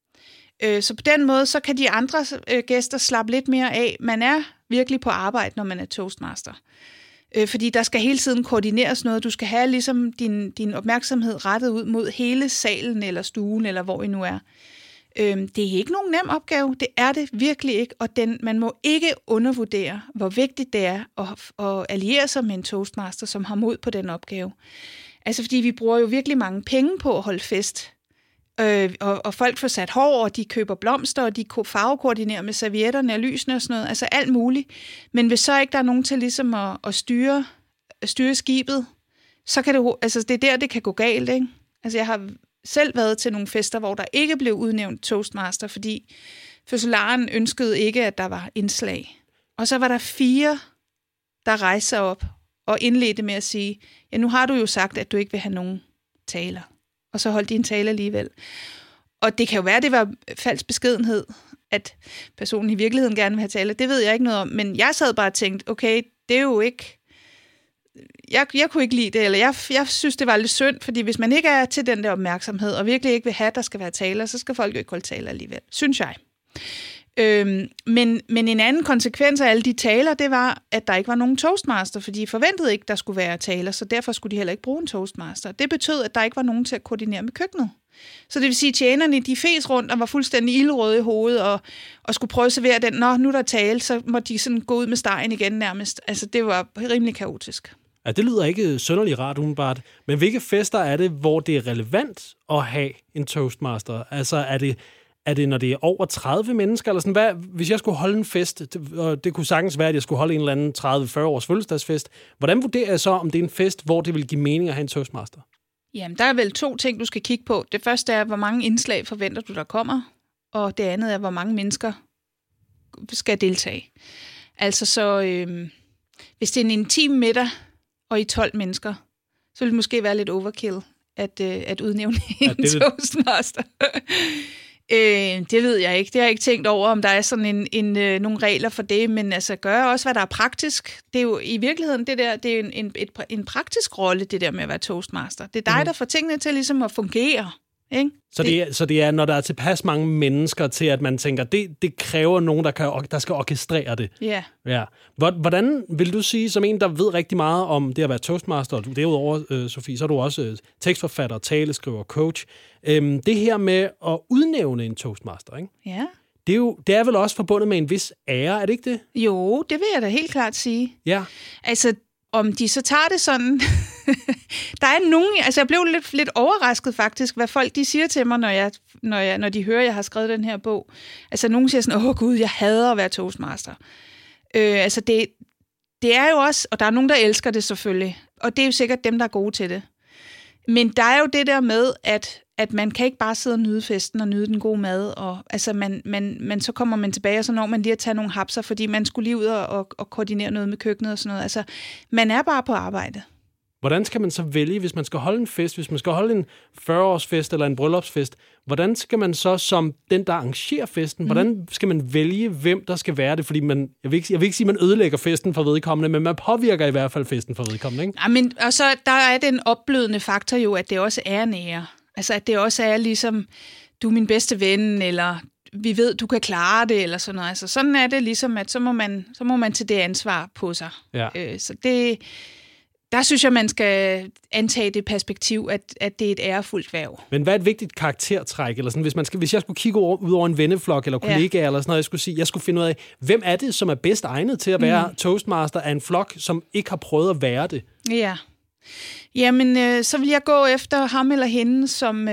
Så på den måde, så kan de andre gæster slappe lidt mere af. Man er virkelig på arbejde, når man er toastmaster. Fordi der skal hele tiden koordineres noget. Du skal have ligesom din opmærksomhed rettet ud mod hele salen, eller stuen, eller hvor I nu er. Det er ikke nogen nem opgave, det er det virkelig ikke, og man må ikke undervurdere, hvor vigtigt det er at alliere sig med en toastmaster, som har mod på den opgave. Altså fordi vi bruger jo virkelig mange penge på at holde fest, og folk får sat hår, og de køber blomster, og de farvekoordinerer med servietterne og lysene og sådan noget, altså alt muligt. Men hvis så ikke der er nogen til ligesom at styre skibet, så kan det er der, det kan gå galt, ikke? Altså jeg har selv været til nogle fester, hvor der ikke blev udnævnt toastmaster, fordi fødselaren ønskede ikke, at der var indslag. Og så var der 4, der rejste sig op og indledte med at sige, ja, nu har du jo sagt, at du ikke vil have nogen taler. Og så holdt de en tale alligevel. Og det kan jo være, at det var falsk beskedenhed, at personen i virkeligheden gerne vil have taler. Det ved jeg ikke noget om, men jeg sad bare og tænkte, okay, det er jo ikke... Jeg kunne ikke lide det, eller jeg synes, det var lidt synd, fordi hvis man ikke er til den der opmærksomhed, og virkelig ikke vil have, at der skal være taler, så skal folk jo ikke holde taler alligevel, synes jeg. Men en anden konsekvens af alle de taler, det var, at der ikke var nogen toastmaster, fordi de forventede ikke, der skulle være taler, så derfor skulle de heller ikke bruge en toastmaster. Det betød, at der ikke var nogen til at koordinere med køkkenet. Så det vil sige, at tjenerne, de fes rundt og var fuldstændig ildrøde i hovedet, og skulle prøve at servere den. Nå, nu er der tale, så må de sådan gå ud med stegen igen nærmest. Altså, det var rimelig kaotisk. Ja, det lyder ikke synderligt rart umiddelbart. Men hvilke fester er det, hvor det er relevant at have en toastmaster? Altså, er det, når det er over 30 mennesker? Eller sådan, hvis jeg skulle holde en fest, og det kunne sagtens være, at jeg skulle holde en eller anden 30-40 års fødselsdagsfest, hvordan vurderer jeg så, om det er en fest, hvor det vil give mening at have en toastmaster? Jamen, der er vel 2 ting, du skal kigge på. Det første er, hvor mange indslag forventer du, der kommer? Og det andet er, hvor mange mennesker skal deltage. Altså så, hvis det er en intim middag, og i 12 mennesker, så vil det måske være lidt overkill at udnævne en toastmaster. Det ved jeg ikke. Det har jeg ikke tænkt over, om der er sådan nogle regler for det, men altså gøre også, hvad der er praktisk. Det er jo i virkeligheden det er en praktisk rolle, det der med at være toastmaster. Det er dig, der får tingene til ligesom at fungere. Ikke? Så det er, når der er tilpas mange mennesker til, at man tænker, det kræver nogen, der skal orkestrere det. Ja. Ja. Hvordan vil du sige, som en, der ved rigtig meget om det at være toastmaster, og derudover, Sofie, så er du også tekstforfatter, taleskriver, coach. Det her med at udnævne en toastmaster, ikke? Ja. Det er vel også forbundet med en vis ære, er det ikke det? Jo, det vil jeg da helt klart sige. Ja. Altså, om de så tager det sådan... Der er nogen... Altså, jeg blev lidt overrasket faktisk, hvad folk de siger til mig, når de hører, at jeg har skrevet den her bog. Altså, nogen siger sådan, gud, jeg hader at være toastmaster. Altså, det er jo også... Og der er nogen, der elsker det selvfølgelig. Og det er jo sikkert dem, der er gode til det. Men der er jo det der med, at man kan ikke bare sidde og nyde festen og nyde den gode mad. Og, altså, så kommer man tilbage, og så når man lige at tage nogle hapser, fordi man skulle lige ud og koordinere noget med køkkenet og sådan noget. Altså, man er bare på arbejde. Hvordan skal man så vælge, hvis man skal holde en fest, hvis man skal holde en 40-årsfest eller en bryllupsfest? Hvordan skal man så, som den, der arrangerer festen, hvordan skal man vælge, hvem der skal være det? Fordi jeg vil ikke sige, at man ødelægger festen for vedkommende, men man påvirker i hvert fald festen for vedkommende, ikke? Ja, men og så der er den opblødende faktor jo, at det også er en ære. Altså, at det også er ligesom, du er min bedste ven, eller vi ved, du kan klare det, eller sådan noget. Altså, sådan er det ligesom, at så må man tage det ansvar på sig. Ja. Så der synes jeg, man skal antage det perspektiv, at det er et ærefuldt hverv. Men hvad er et vigtigt karaktertræk? Eller sådan, hvis jeg skulle kigge ud over en venneflok eller kollegaer, eller sådan noget, jeg skulle finde ud af, hvem er det, som er bedst egnet til at være toastmaster af en flok, som ikke har prøvet at være det? Ja. Jamen, så vil jeg gå efter ham eller hende,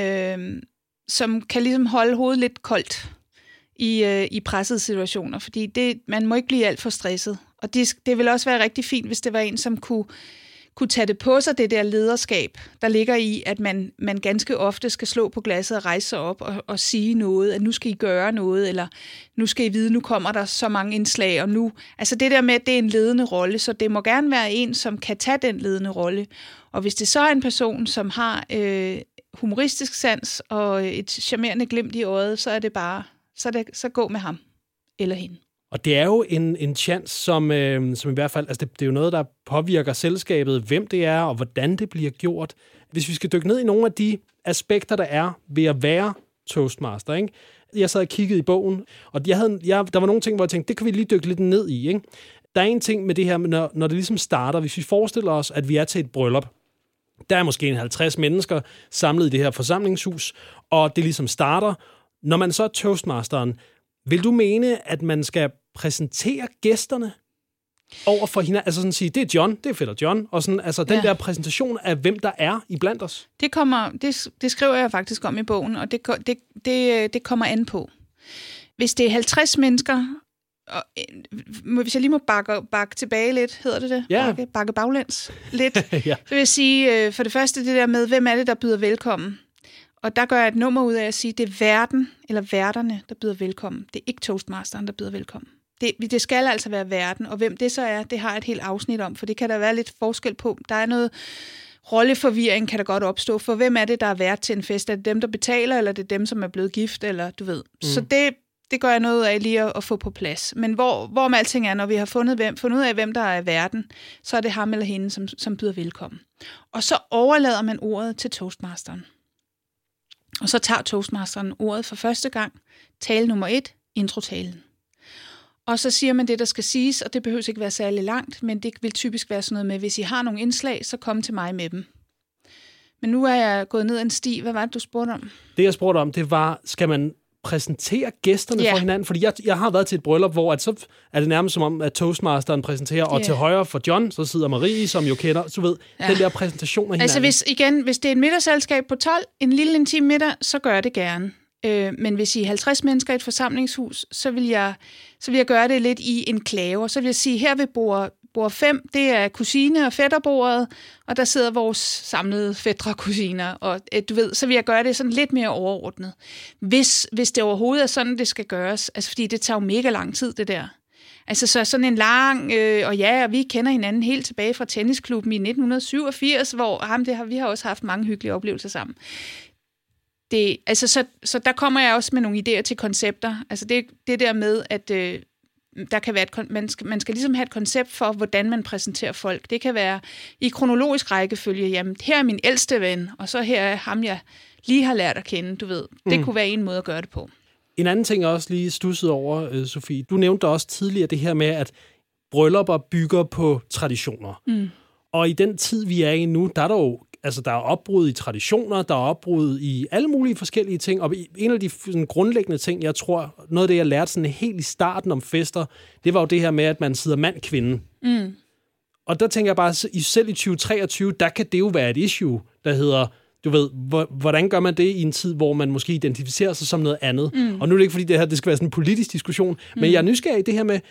som kan ligesom holde hovedet lidt koldt i pressede situationer, fordi man må ikke blive alt for stresset. Og det vil også være rigtig fint, hvis det var en, som kunne tage det på sig, det der lederskab, der ligger i, at man ganske ofte skal slå på glasset og rejse sig op og sige noget, at nu skal I gøre noget, eller nu skal I vide, nu kommer der så mange indslag, og nu... Altså det der med, at det er en ledende rolle, så det må gerne være en, som kan tage den ledende rolle. Og hvis det så er en person, som har humoristisk sans og et charmerende glimt i øjet, så er det bare... Så gå med ham eller hende. Og det er jo en chance, som i hvert fald, altså det er jo noget, der påvirker selskabet, hvem det er, og hvordan det bliver gjort. Hvis vi skal dykke ned i nogle af de aspekter, der er ved at være toastmaster, ikke? Jeg sad og kiggede i bogen, og der var nogle ting, hvor jeg tænkte, det kan vi lige dykke lidt ned i, ikke? Der er en ting med det her, når det ligesom starter, hvis vi forestiller os, at vi er til et bryllup, der er måske 50 mennesker samlet i det her forsamlingshus, og det ligesom starter. Når man så er toastmasteren, vil du mene, at man skal præsentere gæsterne over for hinanden? Altså sådan sige, det er John, det er fætter John, og sådan, altså den der præsentation af, hvem der er iblandt os. Det skriver jeg faktisk om i bogen, og det kommer an på. Hvis det er 50 mennesker, og, hvis jeg lige må bakke tilbage lidt, hedder det? Ja. Bakke baglæns lidt. Ja. Så vil jeg sige, for det første det der med, hvem er det, der byder velkommen? Og der gør jeg et nummer ud af at sige, det er verden eller værterne, der byder velkommen. Det er ikke toastmasteren, der byder velkommen. Det skal altså være verden, og hvem det så er, det har et helt afsnit om, for det kan der være lidt forskel på. Der er noget rolleforvirring, kan der godt opstå, for hvem er det, der er vært til en fest? Er det dem, der betaler, eller er det dem, som er blevet gift, eller du ved. Så det gør jeg noget af lige at få på plads. Men hvor med alting er, når vi har fundet ud af, hvem der er verden, så er det ham eller hende, som byder velkommen. Og så overlader man ordet til toastmasteren. Og så tager toastmasteren ordet for første gang. Tale nummer 1, introtalen. Og så siger man det, der skal siges, og det behøver ikke være særlig langt, men det vil typisk være sådan noget med, hvis I har nogle indslag, så kom til mig med dem. Men nu er jeg gået ned ad en sti. Hvad var det, du spurgte om? Det, jeg spurgte om, det var, skal man præsentere gæsterne for hinanden? Fordi jeg har været til et bryllup, hvor så er det nærmest som om, at toastmasteren præsenterer, og til højre for John, så sidder Marie, som jo kender, så ved, den der præsentation af hinanden. Altså hvis det er et middagsselskab på 12, en lille intim middag, så gør jeg det gerne. Men hvis I er 50 mennesker i et forsamlingshus, så vil jeg gøre det lidt i en klave, og så vil jeg sige, her ved bord 5, det er kusine- og fætterbordet, og der sidder vores samlede fætre og kusiner, og du ved, så vil jeg gøre det sådan lidt mere overordnet. Hvis det overhovedet er sådan, det skal gøres, altså fordi det tager jo mega lang tid, det der. Altså så sådan en lang, og vi kender hinanden helt tilbage fra tennisklubben i 1987, hvor vi har også haft mange hyggelige oplevelser sammen. Så der kommer jeg også med nogle idéer til koncepter. Altså det der med, at der kan være man skal ligesom have et koncept for, hvordan man præsenterer folk. Det kan være i kronologisk rækkefølge, jamen her er min ældste ven, og så her er ham, jeg lige har lært at kende, du ved. Det kunne være en måde at gøre det på. En anden ting, jeg også lige studsede over, Sofie, du nævnte også tidligere det her med, at bryllupper bygger på traditioner. Og i den tid, vi er i nu, der er der jo der er opbrud i traditioner, der er opbrud i alle mulige forskellige ting, og en af de sådan, grundlæggende ting, jeg tror, noget af det, jeg lærte sådan helt i starten om fester, det var jo det her med, at man sidder mand-kvinde. Og der tænker jeg bare, selv i 2023, der kan det jo være et issue, der hedder, du ved, hvordan gør man det i en tid, hvor man måske identificerer sig som noget andet? Og nu er det ikke, fordi det skal være sådan en politisk diskussion, men jeg er nysgerrig i det her med,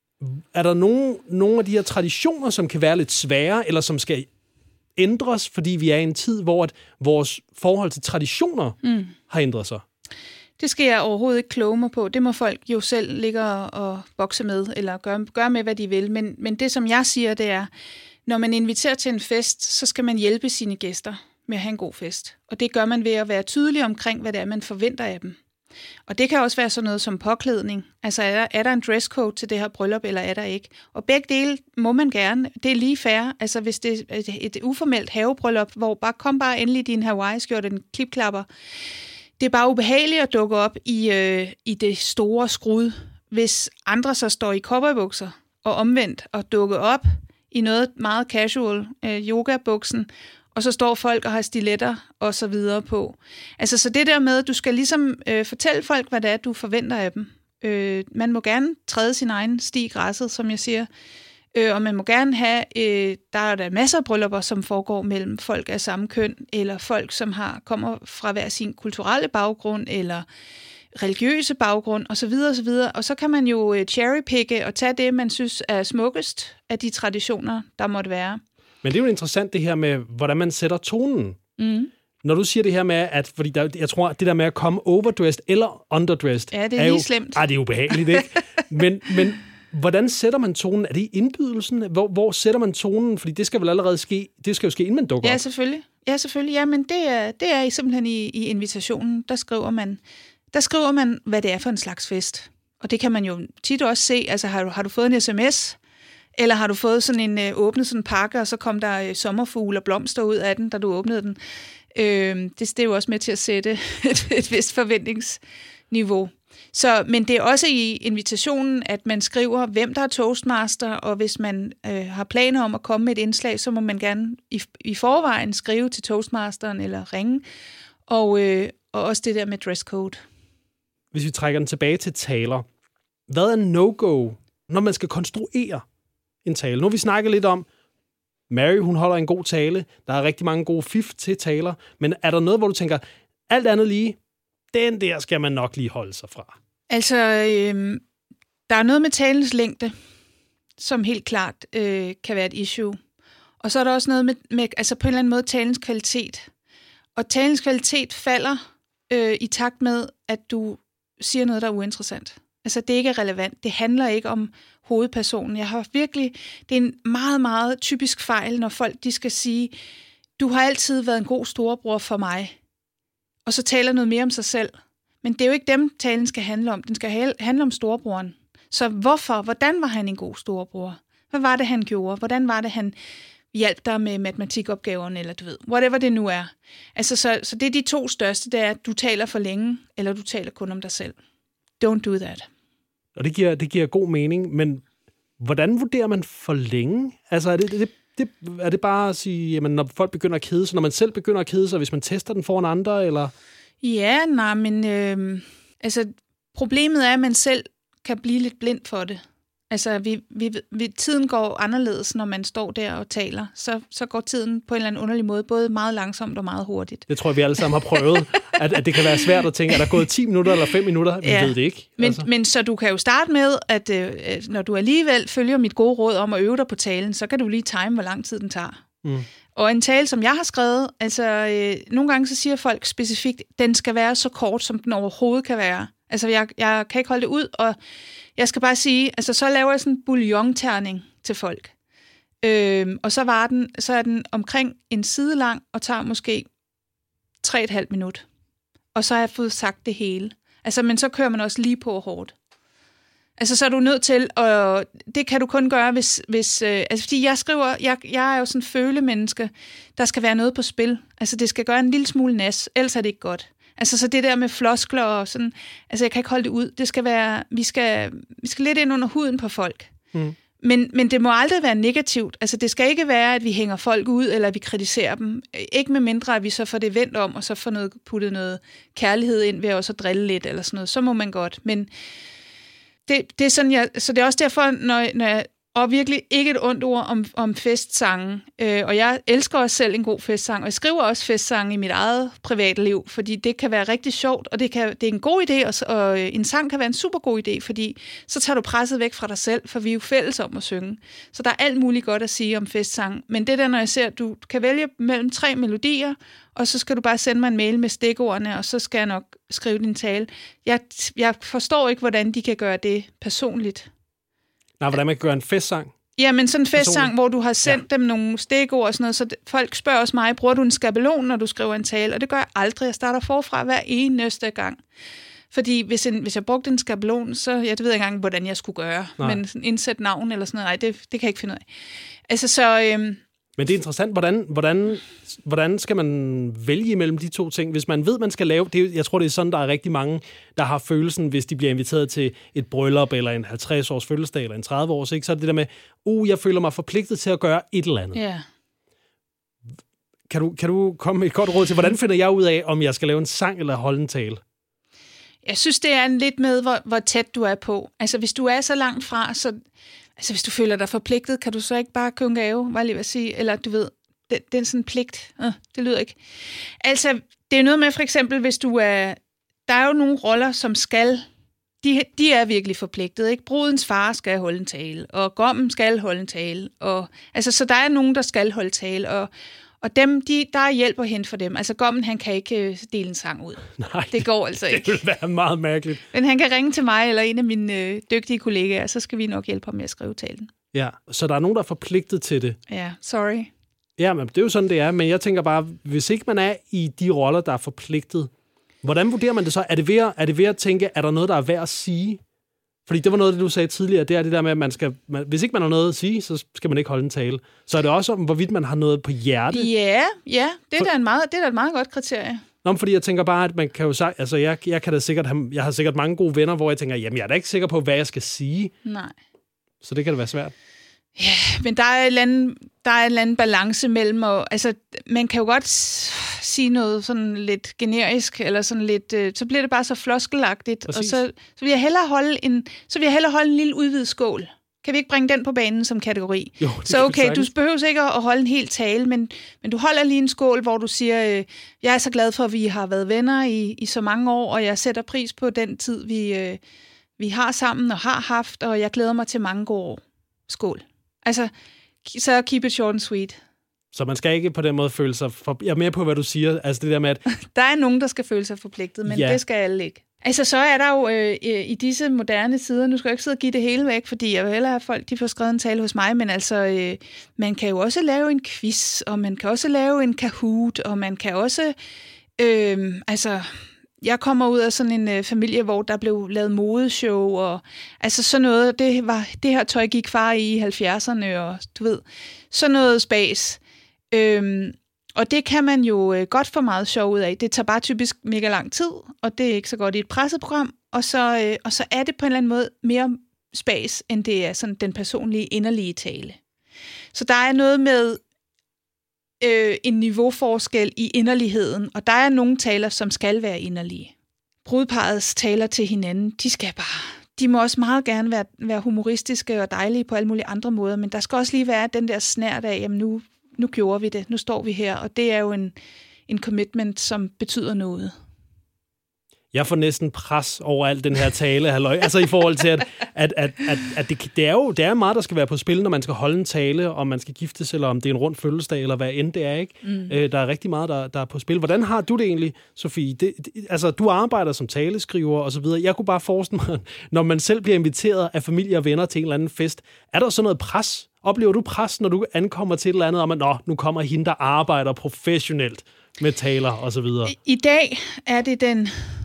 er der nogle af de her traditioner, som kan være lidt svære, eller som skal ændres, fordi vi er i en tid, hvor vores forhold til traditioner har ændret sig? Det skal jeg overhovedet ikke kloge mig på. Det må folk jo selv ligge og bokse med, eller gøre med, hvad de vil. Men det, som jeg siger, det er, når man inviterer til en fest, så skal man hjælpe sine gæster med at have en god fest. Og det gør man ved at være tydelig omkring, hvad det er, man forventer af dem. Og det kan også være sådan noget som påklædning. Altså, er der en dresscode til det her bryllup, eller er der ikke? Og begge dele må man gerne. Det er lige fair. Altså, hvis det er et uformelt havebryllup, hvor kom bare endelig din Hawaii-skjorte, den klipklapper. Det er bare ubehageligt at dukke op i det store skrud, hvis andre så står i cowboybukser og omvendt og dukke op i noget meget casual, yogabuksen, og så står folk og har stiletter og så videre på. Altså, så det der med, at du skal ligesom fortælle folk, hvad det er, du forventer af dem. Man må gerne træde sin egen sti i græsset, som jeg siger. Og man må gerne have, der er der masser af bryllupper, som foregår mellem folk af samme køn, eller folk, som kommer fra hver sin kulturelle baggrund, eller religiøse baggrund, osv. osv. Og så kan man jo cherrypicke og tage det, man synes er smukkest af de traditioner, der måtte være. Men det er jo interessant, det her med, hvordan man sætter tonen. Når du siger det her med, at fordi jeg tror, det der med at komme overdressed eller underdressed, ja, det er lige slemt. Det er ubehageligt, ikke? men hvordan sætter man tonen? Er det i indbydelsen? Hvor sætter man tonen? Fordi det skal vel allerede ske. Det skal jo ske, inden man dukker op. Ja, selvfølgelig. Ja, men det er simpelthen i invitationen, der skriver man, hvad det er for en slags fest. Og det kan man jo tit også se. Altså, har du fået en sms? Eller har du fået sådan en åbnet sådan en pakke, og så kom der sommerfugle og blomster ud af den, da du åbnede den? Det er jo også med til at sætte et vist forventningsniveau. Men det er også i invitationen, at man skriver, hvem der er toastmaster, og hvis man har planer om at komme med et indslag, så må man gerne i forvejen skrive til toastmasteren eller ringe, og også det der med dresscode. Hvis vi trækker den tilbage til taler, hvad er no-go, når man skal konstruere en tale? Nu har vi snakket lidt om, Mary, hun holder en god tale, der er rigtig mange gode fif til taler, men er der noget, hvor du tænker, alt andet lige, den der skal man nok lige holde sig fra? Altså, der er noget med talens længde, som helt klart kan være et issue. Og så er der også noget med altså på en eller anden måde talens kvalitet. Og talens kvalitet falder i takt med, at du siger noget, der er uinteressant. Altså, det ikke er relevant. Det handler ikke om hovedpersonen. Det er en meget, meget typisk fejl, når folk de skal sige, du har altid været en god storebror for mig. Og så taler noget mere om sig selv. Men det er jo ikke dem, talen skal handle om. Den skal handle om storebroren. Så hvordan var han en god storebror? Hvad var det, han gjorde? Hvordan var det, han hjalp dig med matematikopgaverne, eller du ved, whatever det nu er. Altså, så det er de to største, det er, at du taler for længe, eller du taler kun om dig selv. Don't do that. Og det giver god mening, men hvordan vurderer man for længe? Altså, er det bare at sige, jamen, når folk begynder at kede sig, når man selv begynder at kede sig, hvis man tester den foran andre, eller? Ja, nej, men altså, problemet er, at man selv kan blive lidt blind for det. Altså, tiden går anderledes, når man står der og taler. Så går tiden på en eller anden underlig måde, både meget langsomt og meget hurtigt. Det tror jeg, vi alle sammen har prøvet, at det kan være svært at tænke, er der gået 10 minutter eller 5 minutter? Vi ved det ikke. Men så du kan jo starte med, at når du alligevel følger mit gode råd om at øve dig på talen, så kan du lige time, hvor lang tid den tager. Og en tale, som jeg har skrevet, altså nogle gange så siger folk specifikt, den skal være så kort, som den overhovedet kan være. Altså, jeg kan ikke holde det ud, og jeg skal bare sige, altså så laver jeg sådan en bouillon-terning til folk. Og så er den omkring en side lang, og tager måske 3,5 minut. Og så har jeg fået sagt det hele. Altså, men så kører man også lige på hårdt. Altså, så er du nødt til, og det kan du kun gøre, hvis fordi jeg er jo sådan en følemenneske, der skal være noget på spil. Altså, det skal gøre en lille smule nas, ellers er det ikke godt. Altså, så det der med floskler og sådan, altså, jeg kan ikke holde det ud. Det skal være, vi skal lidt ind under huden på folk. Men det må aldrig være negativt. Altså, det skal ikke være, at vi hænger folk ud, eller at vi kritiserer dem. Ikke med mindre, at vi så får det vendt om, og så får puttet noget kærlighed ind ved også at drille lidt, eller sådan noget. Så må man godt. Men det er sådan, så det er også derfor, når jeg og virkelig ikke et ondt ord om festsange. Og jeg elsker også selv en god festsang, og jeg skriver også festsange i mit eget private liv, fordi det kan være rigtig sjovt, og det er en god idé, og en sang kan være en super god idé, fordi så tager du presset væk fra dig selv, for vi er jo fælles om at synge. Så der er alt muligt godt at sige om festsang. Men det der, når jeg ser, at du kan vælge mellem 3 melodier, og så skal du bare sende mig en mail med stikordene, og så skal jeg nok skrive din tale. Jeg forstår ikke, hvordan de kan gøre det personligt. Nej, hvordan man kan gøre en festsang? Ja, men sådan en festsang, hvor du har sendt dem nogle stikord og sådan noget, så folk spørger også mig, bruger du en skabelon, når du skriver en tale? Og det gør jeg aldrig. Jeg starter forfra hver eneste gang. Fordi hvis jeg brugte en skabelon, så jeg ved ikke engang, hvordan jeg skulle gøre. Nej. Men sådan indsæt navn eller sådan noget, nej, det kan jeg ikke finde ud af. Altså, så... Men det er interessant, hvordan skal man vælge imellem de to ting? Hvis man ved, man skal lave... Jeg tror, det er sådan, der er rigtig mange, der har følelsen, hvis de bliver inviteret til et bryllup, eller en 50-års fødselsdag, eller en 30-års, ikke? Så er det der med, jeg føler mig forpligtet til at gøre et eller andet. Yeah. Kan du komme med et godt råd til, hvordan finder jeg ud af, om jeg skal lave en sang eller holde en tale? Jeg synes, det er lidt med, hvor tæt du er på. Altså, hvis du er så langt fra, så... Altså, hvis du føler dig forpligtet, kan du så ikke bare købe en gave, hvad jeg vil sige? Eller du ved, det er sådan en pligt. Det lyder ikke. Altså, det er noget med for eksempel, hvis du er... Der er jo nogle roller, som skal... De er virkelig forpligtet, ikke? Brudens far skal holde en tale, og gommen skal holde en tale. Og, altså, så der er nogen, der skal holde tale, og dem, der er hjælp at hente for dem. Altså, gommen, han kan ikke dele en sang ud. Nej, det går altså ikke. Det vil være meget mærkeligt. Men han kan ringe til mig eller en af mine dygtige kollegaer, så skal vi nok hjælpe ham med at skrive talen. Ja, så der er nogen, der er forpligtet til det. Ja, sorry. Ja, men det er jo sådan, det er. Men jeg tænker bare, hvis ikke man er i de roller, der er forpligtet, hvordan vurderer man det så? Er det ved at tænke, er der noget, der er værd at sige? Fordi det var noget, det du sagde tidligere, det er det der med, at hvis ikke man har noget at sige, så skal man ikke holde en tale. Så er det også om, hvorvidt man har noget på hjerte. Ja, det er da et meget godt kriterie. Nå, fordi jeg tænker bare, at man kan jo sige, altså jeg har sikkert mange gode venner, hvor jeg tænker, jamen jeg er da ikke sikker på, hvad jeg skal sige. Nej. Så det kan da være svært. Ja, men der er en eller anden balance mellem, og altså, man kan jo godt sige noget sådan lidt generisk, eller sådan lidt, så bliver det bare så floskelagtigt, og så vil jeg hellere holde en lille udvidet skål. Kan vi ikke bringe den på banen som kategori? Jo, så okay, du behøver ikke at holde en hel tale, men du holder lige en skål, hvor du siger, jeg er så glad for, at vi har været venner i så mange år, og jeg sætter pris på den tid, vi har sammen og har haft, og jeg glæder mig til mange gode år. Skål. Altså, så keep it short and sweet. Så man skal ikke på den måde føle sig... Jeg er med på, hvad du siger. Altså det der med, at... Der er nogen, der skal føle sig forpligtet, men det skal alle ikke. Altså, så er der jo i disse moderne tider... Nu skal jeg ikke sidde og give det hele væk, fordi jeg vil hellere have folk, de får skrevet en tale hos mig, men altså, man kan jo også lave en quiz, og man kan også lave en Kahoot, og man kan også... Jeg kommer ud af sådan en familie, hvor der blev lavet modeshow, og altså sådan noget, det her tøj gik far i 70'erne, og du ved, sådan noget spas. Og det kan man jo godt få meget sjov ud af. Det tager bare typisk mega lang tid, og det er ikke så godt i et presseprogram, og så er det på en eller anden måde mere spas, end det er sådan den personlige, inderlige tale. Så der er noget med en niveauforskel i inderligheden, og der er nogle taler, som skal være inderlige. Brudparrets taler til hinanden, de må også meget gerne være humoristiske og dejlige på alle mulige andre måder, men der skal også lige være den der snert af, jamen nu gjorde vi det, nu står vi her, og det er jo en commitment, som betyder noget. Jeg får næsten pres over alt den her tale, halløj. Altså i forhold til, at det er meget, der skal være på spil, når man skal holde en tale, om man skal giftes, eller om det er en rund fødselsdag, eller hvad end det er, ikke? Der er rigtig meget, der er på spil. Hvordan har du det egentlig, Sofie? Altså, du arbejder som taleskriver og så videre. Jeg kunne bare forestille mig, når man selv bliver inviteret af familie og venner til en eller anden fest, er der så noget pres? Oplever du pres, når du ankommer til et eller andet, om at nu kommer hende, der arbejder professionelt med taler og så videre? I dag er det den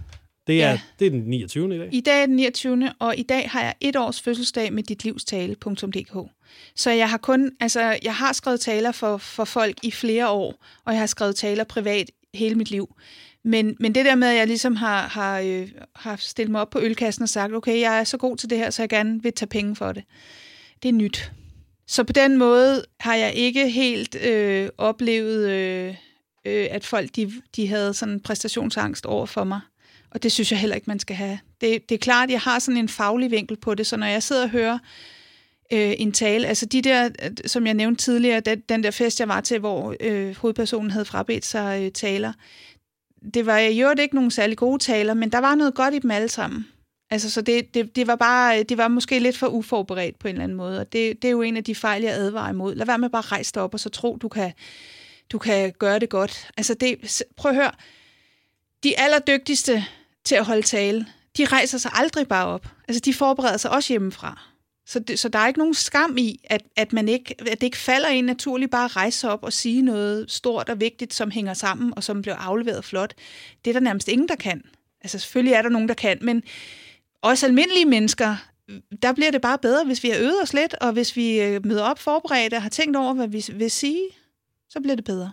Det er den 29. i dag. I dag er den 29. Og i dag har jeg 1 års fødselsdag med ditlivstale.dk. Så jeg har har skrevet taler for folk i flere år, og jeg har skrevet taler privat hele mit liv. Men det der med, at jeg ligesom har stillet mig op på ølkassen og sagt, okay, jeg er så god til det her, så jeg gerne vil tage penge for det. Det er nyt. Så på den måde har jeg ikke helt oplevet, at folk de havde sådan en præstationsangst over for mig. Og det synes jeg heller ikke, man skal have. Det er klart, at jeg har sådan en faglig vinkel på det, så når jeg sidder og hører en tale, altså de der, som jeg nævnte tidligere, den der fest, jeg var til, hvor hovedpersonen havde frabedt sig taler, det var i øvrigt ikke nogen særlig gode taler, men der var noget godt i dem alle sammen. Altså, så det var bare, det var måske lidt for uforberedt på en eller anden måde, og det er jo en af de fejl, jeg advarer imod. Lad være med bare at rejse dig op, og så tro, du kan gøre det godt. Altså, prøv at høre, de allerdygtigste til at holde tale, de rejser sig aldrig bare op. Altså, de forbereder sig også hjemmefra. Så der er ikke nogen skam i, at det ikke falder en naturligt bare at rejse sig op og sige noget stort og vigtigt, som hænger sammen, og som bliver afleveret flot. Det er der nærmest ingen, der kan. Altså, selvfølgelig er der nogen, der kan, men også almindelige mennesker, der bliver det bare bedre, hvis vi har øvet os lidt, og hvis vi møder op forberedt og har tænkt over, hvad vi vil sige, så bliver det bedre.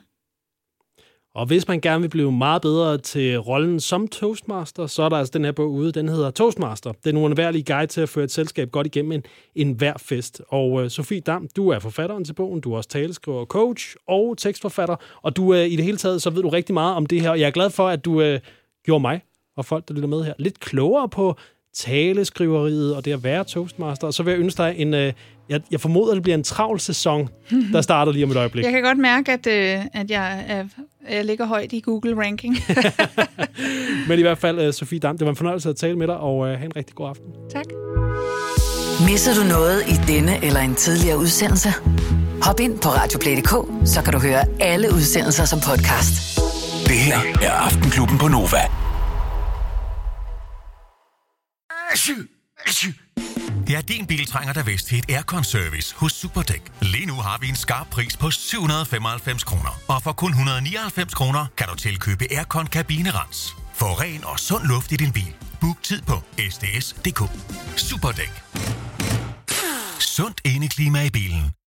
Og hvis man gerne vil blive meget bedre til rollen som Toastmaster, så er der altså den her bog ude, den hedder Toastmaster. Det er en uundværlig guide til at føre et selskab godt igennem en hver fest. Og Sofie Dam, du er forfatteren til bogen, du er også taleskriver, coach og tekstforfatter, og du i det hele taget, så ved du rigtig meget om det her, og jeg er glad for, at du gjorde mig og folk, der lytter med her, lidt klogere på taleskriveriet og det at være Toastmaster. Og så vil jeg ønske dig jeg formoder, at det bliver en travl sæson, der starter lige om et øjeblik. Jeg kan godt mærke, at jeg ligger højt i Google-ranking. Men i hvert fald, Sofie Dam, det var en fornøjelse at tale med dig, og have en rigtig god aften. Tak. Misser du noget i denne eller en tidligere udsendelse? Hop ind på radioplay.dk, så kan du høre alle udsendelser som podcast. Det her er Aftenklubben på Nova. Ja, din bil trænger da vist til et aircon-service hos Superdæk. Lige nu har vi en skarp pris på 795 kroner. Og for kun 199 kroner kan du tilkøbe aircon-kabinerens. Få ren og sund luft i din bil. Book tid på sds.dk. Superdæk. Sundt indeklima i bilen.